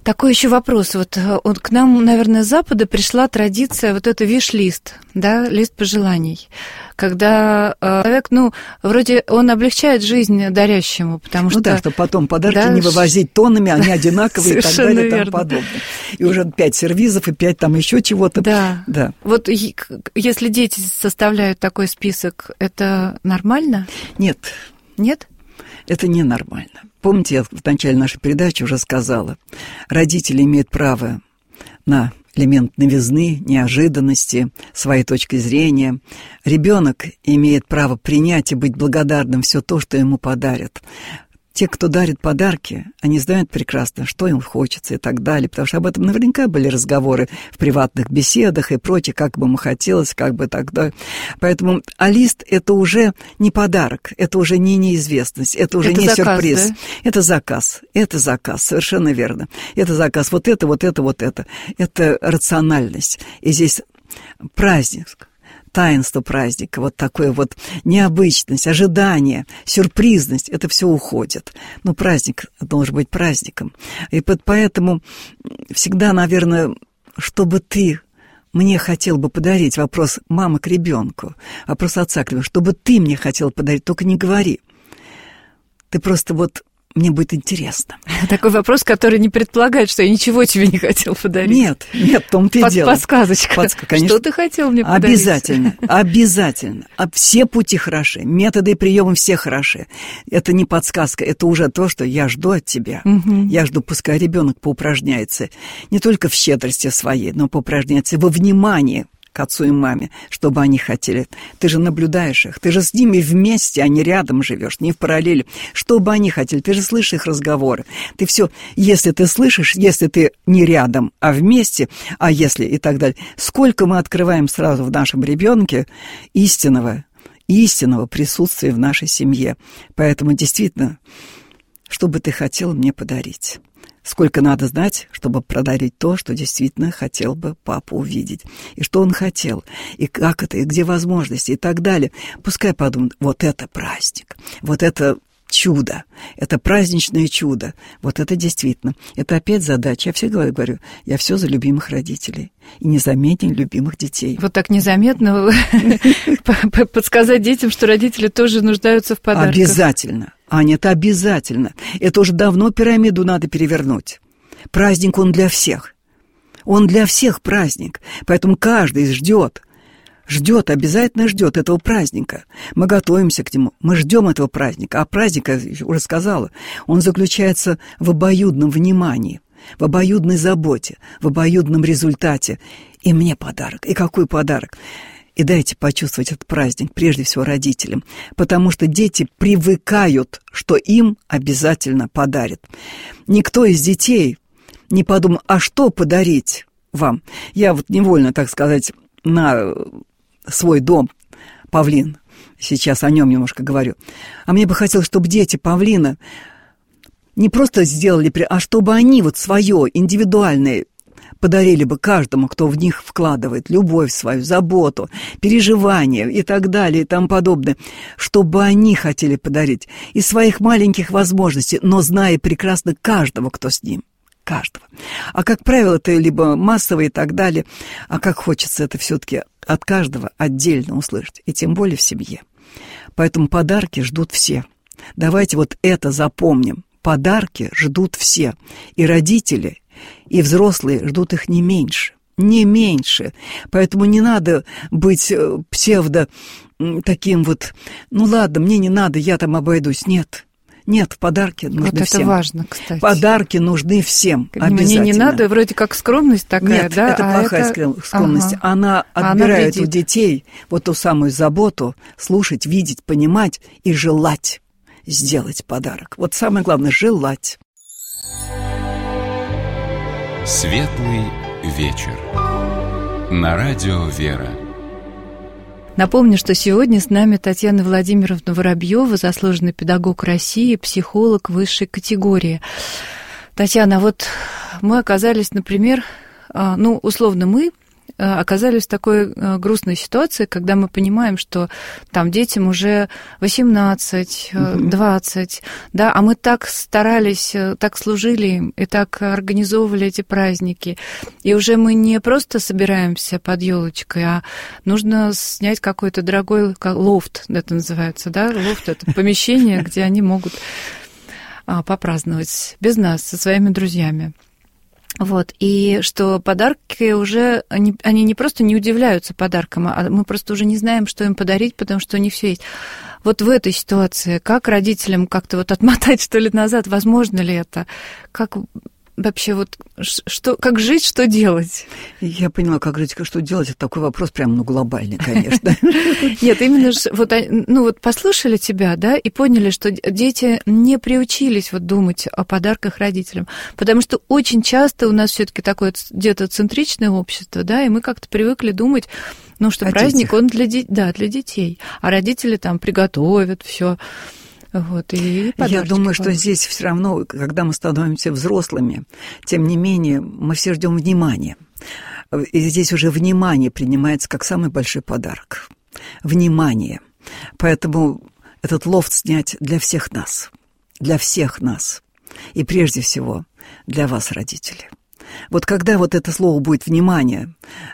Такой еще вопрос. Вот, вот к нам, наверное, с Запада пришла традиция, вот это виш-лист, да, лист пожеланий, когда э, человек, ну, вроде он облегчает жизнь дарящему, потому что... Ну да, чтобы потом подарки да, не вывозить тоннами, они одинаковые и так далее и тому подобное. И уже пять сервизов и пять там еще чего-то. Да. да. Вот если дети составляют такой список, это нормально? Нет. Нет? Это ненормально. Помните, я в начале нашей передачи уже сказала, родители имеют право на элемент новизны, неожиданности, своей точки зрения. Ребенок имеет право принять и быть благодарным все то, что ему подарят. Те, кто дарит подарки, они знают прекрасно, что им хочется и так далее, потому что об этом наверняка были разговоры в приватных беседах и прочее, как бы ему хотелось, как бы тогда. Поэтому, а лист – это уже не подарок, это уже не неизвестность, это уже это не заказ, сюрприз. Да? Это заказ, это заказ, совершенно верно. Это заказ, вот это, вот это, вот это. Это рациональность. И здесь праздник. Таинство праздника, вот такое вот необычность, ожидание, сюрпризность, это все уходит. Но праздник должен быть праздником. И поэтому всегда, наверное, чтобы ты мне хотел бы подарить, вопрос мамы к ребенку, вопрос отца к ребенку, чтобы ты мне хотел подарить, только не говори. Ты просто вот... Мне будет интересно. Такой вопрос, который не предполагает, что я ничего тебе не хотел подарить. Нет, нет, в том-то и Под, дело. Подсказочка. Подск... Что ты хотел мне подарить? Обязательно, обязательно. А все пути хороши, методы и приемы все хороши. Это не подсказка, это уже то, что я жду от тебя. Угу. Я жду, пускай ребенок поупражняется не только в щедрости своей, но поупражняется во внимании к отцу и маме, чтобы они хотели. Ты же наблюдаешь их, ты же с ними вместе, а не рядом живешь, не в параллели. Что бы они хотели, ты же слышишь их разговоры. Ты все, если ты слышишь, если ты не рядом, а вместе, а если и так далее. Сколько мы открываем сразу в нашем ребенке истинного, истинного присутствия в нашей семье. Поэтому действительно, что бы ты хотел мне подарить? Сколько надо знать, чтобы подарить то, что действительно хотел бы папа увидеть. И что он хотел, и как это, и где возможности, и так далее. Пускай подумают, вот это праздник, вот это чудо, это праздничное чудо. Вот это действительно. Это опять задача. Я всегда говорю, я все за любимых родителей. И незаметнее любимых детей. Вот так незаметно подсказать детям, что родители тоже нуждаются в подарках. Обязательно. Аня, это обязательно. Это уже давно пирамиду надо перевернуть. Праздник, он для всех. Он для всех праздник. Поэтому каждый ждет. Ждет, обязательно ждет этого праздника. Мы готовимся к нему, мы ждем этого праздника. А праздник, я уже сказала, он заключается в обоюдном внимании, в обоюдной заботе, в обоюдном результате. И мне подарок. И какой подарок? И дайте почувствовать этот праздник, прежде всего родителям, потому что дети привыкают, что им обязательно подарят. Никто из детей не подумал, а что подарить вам? Я вот невольно, так сказать, на свой дом павлин, сейчас о нем немножко говорю. А мне бы хотелось, чтобы дети павлина не просто сделали, а чтобы они вот свое индивидуальное подарили бы каждому, кто в них вкладывает любовь свою, заботу, переживания и так далее и тому подобное, чтобы они хотели подарить из своих маленьких возможностей, но зная прекрасно каждого, кто с ним. Каждого. А, как правило, это либо массово и так далее, а как хочется это все-таки от каждого отдельно услышать, и тем более в семье. Поэтому подарки ждут все. Давайте вот это запомним. Подарки ждут все. И родители, и взрослые ждут их не меньше. Не меньше. Поэтому не надо быть псевдо таким вот, ну ладно, мне не надо, я там обойдусь. Нет. Нет, подарки нужны вот это всем. Важно, кстати. Подарки нужны всем, Мне обязательно. не надо, вроде как скромность такая, Нет, да? это а плохая это... скромность. Ага. Она отбирает Она у детей вот ту самую заботу, слушать, видеть, понимать и желать сделать подарок. Вот самое главное — желать. Светлый вечер. На радио «Вера». Напомню, что сегодня с нами Татьяна Владимировна Воробьева, заслуженный педагог России, психолог высшей категории. Татьяна, вот мы оказались, например, ну, условно мы, оказались в такой грустной ситуации, когда мы понимаем, что там детям уже восемнадцать, двадцать, да, а мы так старались, так служили им и так организовывали эти праздники. И уже мы не просто собираемся под елочкой, а нужно снять какой-то дорогой лофт, это называется, да, лофт — это помещение, где они могут попраздновать без нас, со своими друзьями. Вот, и что подарки уже, они, они не просто не удивляются подаркам, а мы просто уже не знаем, что им подарить, потому что у них все есть. Вот в этой ситуации, как родителям как-то вот отмотать, что ли, назад, возможно ли это? Как вообще вот, что, как жить, что делать? Я поняла, как жить, что делать, это такой вопрос прям, ну, глобальный, конечно. Нет, именно же, вот, ну, вот послушали тебя, да, и поняли, что дети не приучились вот думать о подарках родителям, потому что очень часто у нас все-таки такое детоцентричное общество, да, и мы как-то привыкли думать, ну, что праздник, он для, да, для детей, а родители там приготовят все. Вот, и я думаю, что здесь все равно, когда мы становимся взрослыми, тем не менее, мы все ждем внимания. И здесь уже внимание принимается как самый большой подарок. Внимание. Поэтому этот лофт снять для всех нас. Для всех нас. И прежде всего для вас, родители. Вот когда вот это слово будет «внимание»,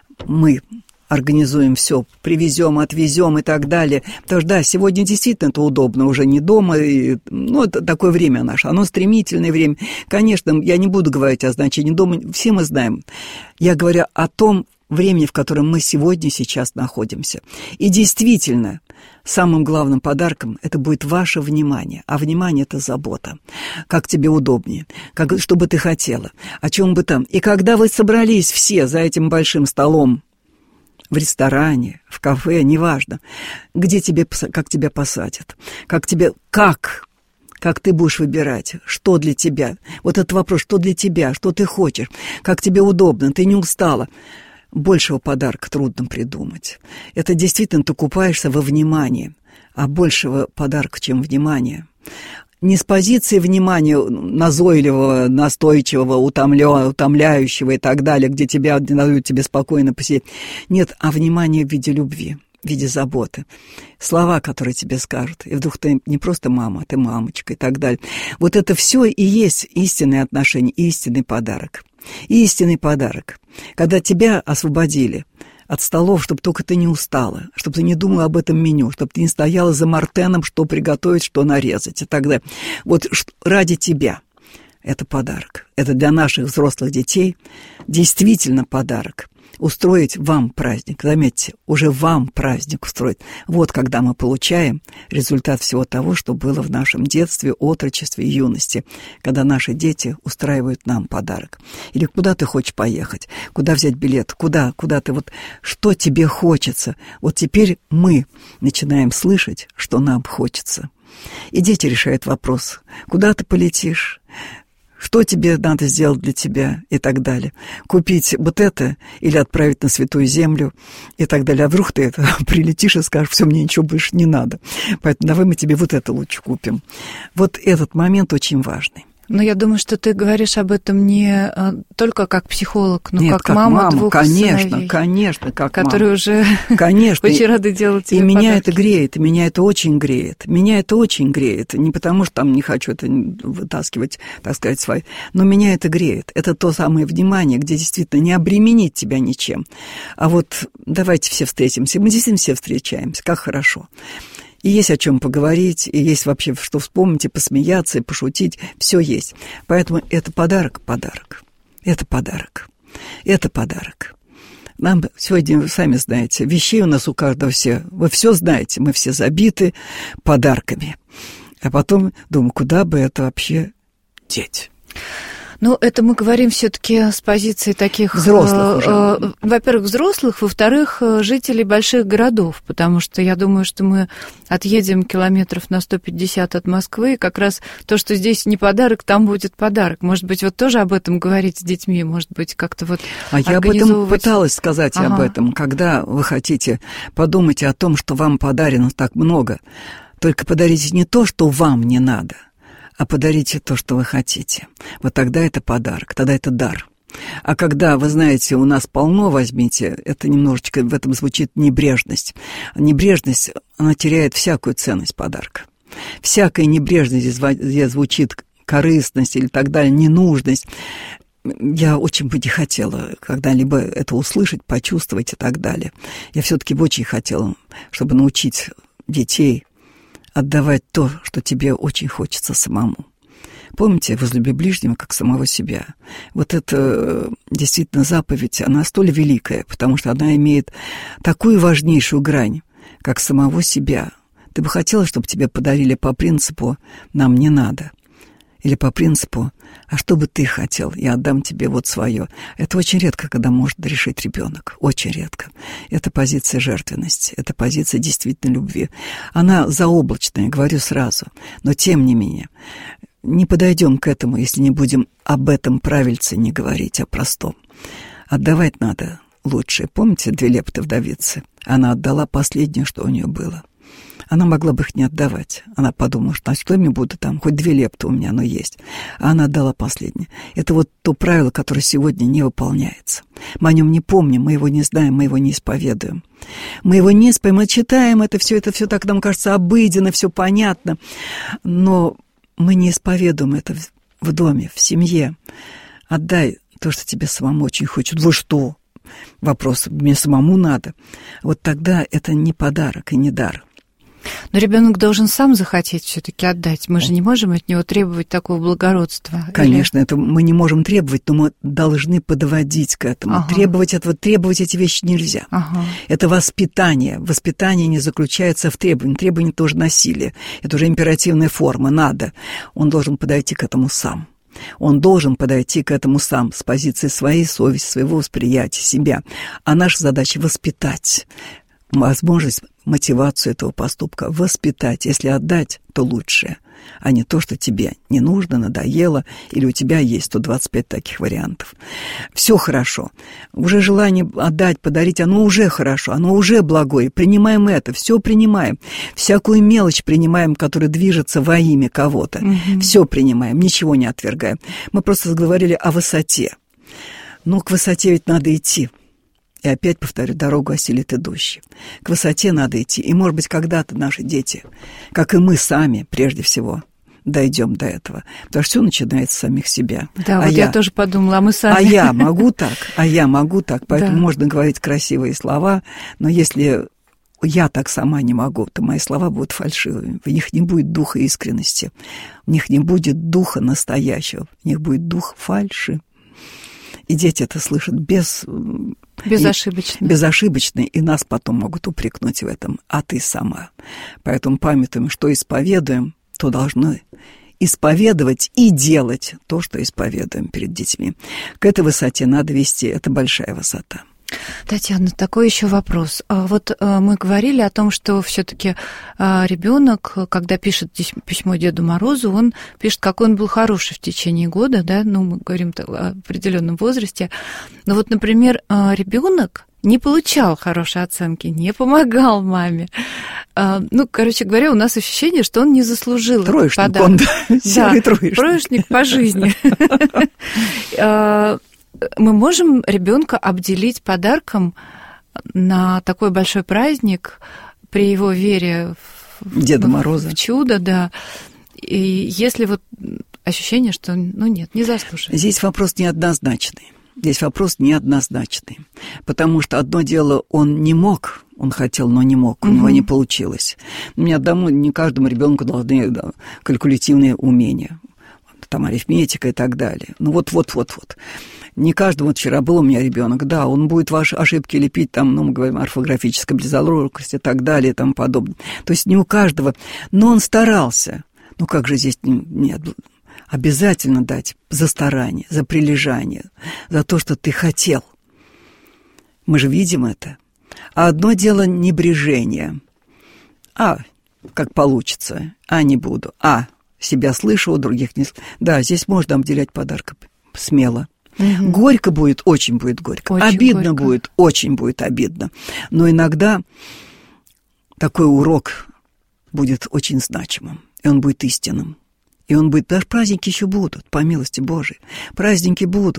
мы организуем все, привезем, отвезем и так далее. Потому что, да, сегодня действительно это удобно, уже не дома, и, ну, это такое время наше, оно стремительное время. Конечно, я не буду говорить о значении дома, все мы знаем. Я говорю о том времени, в котором мы сегодня, сейчас находимся. И действительно, самым главным подарком это будет ваше внимание. А внимание – это забота. Как тебе удобнее, как, что бы ты хотела, о чем бы там. И когда вы собрались все за этим большим столом, в ресторане, в кафе, неважно, где тебе, как тебя посадят, как тебе, как, как ты будешь выбирать, что для тебя. Вот этот вопрос, что для тебя, что ты хочешь, как тебе удобно, ты не устала. Большего подарка трудно придумать. Это действительно ты купаешься во внимании, а большего подарка, чем внимание. Не с позиции внимания назойливого, настойчивого, утомля, утомляющего и так далее, где тебя дают тебе спокойно посидеть. Нет, а внимание в виде любви, в виде заботы. Слова, которые тебе скажут. И вдруг ты не просто мама, а ты мамочка и так далее. Вот это все и есть истинные отношения, истинный подарок. Истинный подарок. Когда тебя освободили от столов, чтобы только ты не устала, чтобы ты не думала об этом меню, чтобы ты не стояла за мартеном, что приготовить, что нарезать и так далее. Вот ради тебя это подарок. Это для наших взрослых детей действительно подарок. Устроить вам праздник. Заметьте, уже вам праздник устроить. Вот когда мы получаем результат всего того, что было в нашем детстве, отрочестве и юности, когда наши дети устраивают нам подарок. Или куда ты хочешь поехать, куда взять билет, куда, куда ты, вот что тебе хочется. Вот теперь мы начинаем слышать, что нам хочется. И дети решают вопрос, куда ты полетишь, что тебе надо сделать для тебя и так далее. Купить вот это или отправить на Святую Землю и так далее. А вдруг ты это прилетишь и скажешь, все, мне ничего больше не надо. Поэтому давай мы тебе вот это лучше купим. Вот этот момент очень важный. Но я думаю, что ты говоришь об этом не только как психолог, но Нет, как, как мама, мама двух конечно, сыновей, конечно, как которые мама. уже конечно. очень рады делать тебе И подарки. меня это греет, и меня это очень греет. Меня это очень греет. Не потому, что там не хочу это вытаскивать, так сказать, свои, но меня это греет. Это то самое внимание, где действительно не обременить тебя ничем. А вот давайте все встретимся. Мы действительно все встречаемся. Как хорошо. И есть о чем поговорить, и есть вообще что вспомнить, и посмеяться, и пошутить. Все есть. Поэтому это подарок, подарок. Это подарок. Это подарок. Нам сегодня, вы сами знаете, вещей у нас у каждого все. Вы все знаете, мы все забиты подарками. А потом думаю, куда бы это вообще деть? Ну, это мы говорим все-таки с позиции таких... Взрослых уже. Э, э, во-первых, взрослых, во-вторых, жителей больших городов, потому что я думаю, что мы отъедем километров на сто пятьдесят от Москвы, и как раз то, что здесь не подарок, там будет подарок. Может быть, вот тоже об этом говорить с детьми, может быть, как-то вот А я об этом пыталась сказать, ага. об этом. Когда вы хотите, подумайте о том, что вам подарено так много. Только подарите не то, что вам не надо, а подарите то, что вы хотите. Вот тогда это подарок, тогда это дар. А когда, вы знаете, у нас полно, возьмите, это немножечко, в этом звучит небрежность. Небрежность, она теряет всякую ценность подарка. Всякая небрежность, здесь звучит корыстность или так далее, ненужность. Я очень бы не хотела когда-либо это услышать, почувствовать и так далее. Я все-таки бы очень хотела, чтобы научить детей отдавать то, что тебе очень хочется самому. Помните, возлюби ближнего, как самого себя. Вот эта действительно заповедь, она столь великая, потому что она имеет такую важнейшую грань, как самого себя. Ты бы хотела, чтобы тебе подарили по принципу «нам не надо». Или по принципу «а что бы ты хотел, я отдам тебе вот свое». Это очень редко, когда может решить ребенок. Очень редко. Это позиция жертвенности, это позиция действительно любви. Она заоблачная, говорю сразу. Но тем не менее, не подойдем к этому, если не будем об этом правильце не говорить, о простом. Отдавать надо лучше. Помните две лепты вдовицы? Она отдала последнее, что у нее было. Она могла бы их не отдавать. Она подумала, что а что мне буду там, хоть две лепты у меня оно есть. А она отдала последнее. Это вот то правило, которое сегодня не выполняется. Мы о нем не помним, мы его не знаем, мы его не исповедуем. Мы его не исповедуем, мы читаем это все, это все так нам кажется обыденно, все понятно. Но мы не исповедуем это в доме, в семье. Отдай то, что тебе самому очень хочется. Вы что? Вопрос, мне самому надо. Вот тогда это не подарок и не дар. Но ребенок должен сам захотеть все-таки отдать. Мы же не можем от него требовать такого благородства. Конечно, или... это мы не можем требовать, но мы должны подводить к этому. Ага. Требовать этого, требовать эти вещи нельзя. Ага. Это воспитание. Воспитание не заключается в требовании. Требование тоже насилие. Это уже императивная форма. Надо. Он должен подойти к этому сам. Он должен подойти к этому сам с позиции своей совести, своего восприятия, себя. А наша задача воспитать. Возможность, мотивацию этого поступка воспитать. Если отдать, то лучшее, а не то, что тебе не нужно, надоело, или у тебя есть сто двадцать пять таких вариантов. Все хорошо. Уже желание отдать, подарить, оно уже хорошо, оно уже благое. Принимаем это, все принимаем. Всякую мелочь принимаем, которая движется во имя кого-то. Mm-hmm. Все принимаем, ничего не отвергаем. Мы просто заговорили о высоте. Но к высоте ведь надо идти. И опять повторю, дорогу осилит идущий. К высоте надо идти. И, может быть, когда-то наши дети, как и мы сами, прежде всего, дойдем до этого. Потому что все начинается с самих себя. Да, а вот я, я тоже подумала, а мы сами. А я могу так, а я могу так. Поэтому да. можно говорить красивые слова, но если я так сама не могу, то мои слова будут фальшивыми. В них не будет духа искренности. В них не будет духа настоящего. В них будет дух фальши. И дети это слышат без... Безошибочно. И, безошибочно, и нас потом могут упрекнуть в этом, а ты сама. Поэтому памятуем, что исповедуем, то должны исповедовать и делать то, что исповедуем перед детьми. К этой высоте надо вести, это большая высота. Татьяна, такой еще вопрос. Вот мы говорили о том, что все-таки ребенок, когда пишет письмо Деду Морозу, он пишет, какой он был хороший в течение года, да, ну, мы говорим о определенном возрасте. Но вот, например, ребенок не получал хорошие оценки, не помогал маме. Ну, короче говоря, у нас ощущение, что он не заслужил троечник подарок. Он, да, серый троечник. Троечник по жизни. Мы можем ребенка обделить подарком на такой большой праздник при его вере в Деда Мороза, в чудо, да. И если вот ощущение, что, ну нет, не заслуживает. Здесь вопрос неоднозначный. Здесь вопрос неоднозначный. Потому что одно дело, он не мог, он хотел, но не мог, у угу. него не получилось. Ни одному, не каждому ребенку должны да, калькулятивные умения, там арифметика и так далее. Ну вот-вот-вот-вот. Не каждому, вот вчера был у меня ребенок, да, он будет ваши ошибки лепить, там, ну, мы говорим, орфографическая близорукость и так далее и тому подобное. То есть не у каждого, но он старался. Ну, как же здесь нет, обязательно дать за старание, за прилежание, за то, что ты хотел. Мы же видим это. А одно дело небрежение. А, как получится, а не буду, а себя слышу, у других не слышу. Да, здесь можно обделять подарком смело. Угу. Горько будет, очень будет горько. Очень обидно горько. Будет, очень будет обидно. Но иногда такой урок будет очень значимым, и он будет истинным. И он будет, даже праздники еще будут, по милости Божией. Праздники будут.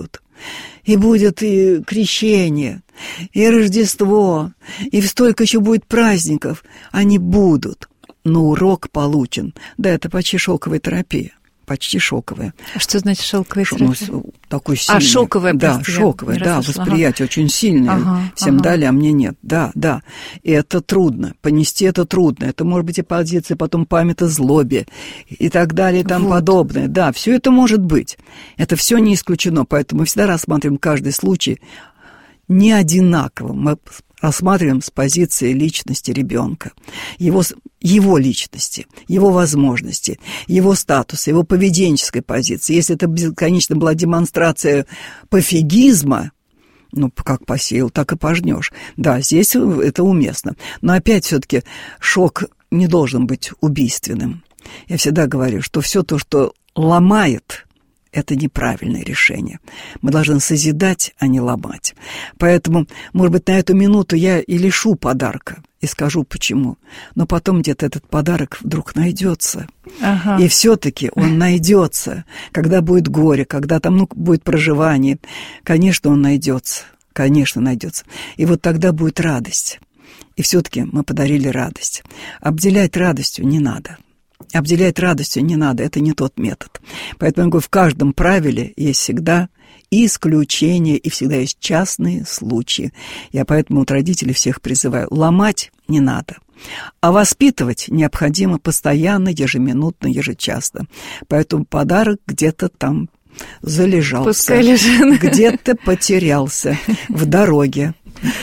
и будет и крещение, и Рождество, и столько еще будет праздников. Они будут, но урок получен. Да, это почти шоковая терапия. Почти шоковая. А что значит шоковая терапия? Ну, такой сильный. А, шоковая, да, прости, шоковая, да, восприятие ага. очень сильное. Ага, Всем ага. дали, а мне нет. Да, да. И это трудно. Понести это трудно. Это может быть и позиция, потом память о злобе и так далее и тому вот. Подобное. Да, все это может быть. Это все не исключено. Поэтому мы всегда рассматриваем каждый случай не одинаково. Мы рассматриваем с позиции личности ребенка, его, его личности, его возможности, его статуса, его поведенческой позиции. Если это бесконечно была демонстрация пофигизма, ну, как посеял, так и пожнешь. Да, здесь это уместно. Но опять все-таки шок не должен быть убийственным. Я всегда говорю, что все то, что ломает, это неправильное решение. Мы должны созидать, а не ломать. Поэтому, может быть, на эту минуту я и лишу подарка, и скажу почему. Но потом где-то этот подарок вдруг найдется. Ага. И все-таки он найдется. Когда будет горе, когда там ну, будет проживание, конечно, он найдется. Конечно, найдется. И вот тогда будет радость. И все-таки мы подарили радость. Обделять радостью не надо. Обделять радостью не надо, это не тот метод. Поэтому я говорю, в каждом правиле есть всегда исключения, и всегда есть частные случаи. Я поэтому от родителей всех призываю, ломать не надо, а воспитывать необходимо постоянно, ежеминутно, ежечасно. Поэтому подарок где-то там залежался, где-то потерялся в дороге.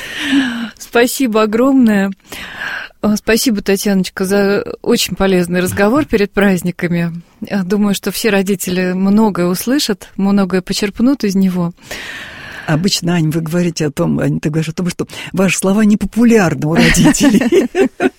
Спасибо огромное. Спасибо, Татьяночка, за очень полезный разговор перед праздниками. Думаю, что все родители многое услышат, многое почерпнут из него. Обычно, Ань, вы говорите о том, Ань, ты говоришь о том, что ваши слова непопулярны у родителей.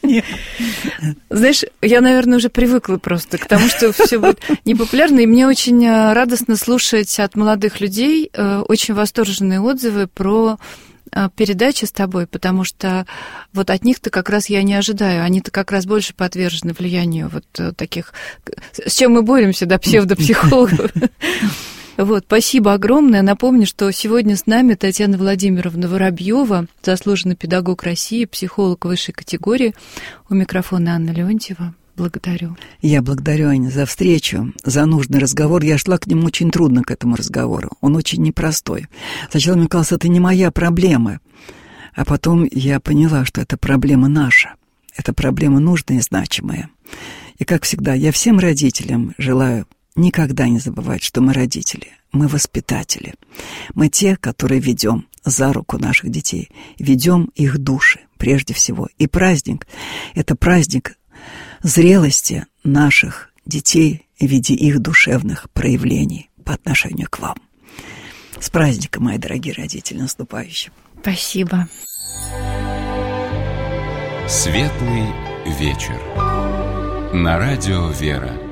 Знаешь, я, наверное, уже привыкла просто к тому, что все будет непопулярно, и мне очень радостно слушать от молодых людей очень восторженные отзывы про передачи с тобой, потому что вот от них-то как раз я не ожидаю. Они-то как раз больше подвержены влиянию вот таких... С чем мы боремся, да, псевдопсихологов. Вот, спасибо огромное. Напомню, что сегодня с нами Татьяна Владимировна Воробьева, заслуженный педагог России, психолог высшей категории. У микрофона Анна Леонтьева. Благодарю. Я благодарю, Аня, за встречу, за нужный разговор. Я шла к нему очень трудно, к этому разговору. Он очень непростой. Сначала мне казалось, это не моя проблема. А потом я поняла, что это проблема наша. Это проблема нужная и значимая. И, как всегда, я всем родителям желаю никогда не забывать, что мы родители, мы воспитатели. Мы те, которые ведем за руку наших детей, ведем их души прежде всего. И праздник – это праздник зрелости наших детей в виде их душевных проявлений по отношению к вам. С праздником, мои дорогие родители, наступающим. Спасибо. Светлый вечер. На радио «Вера».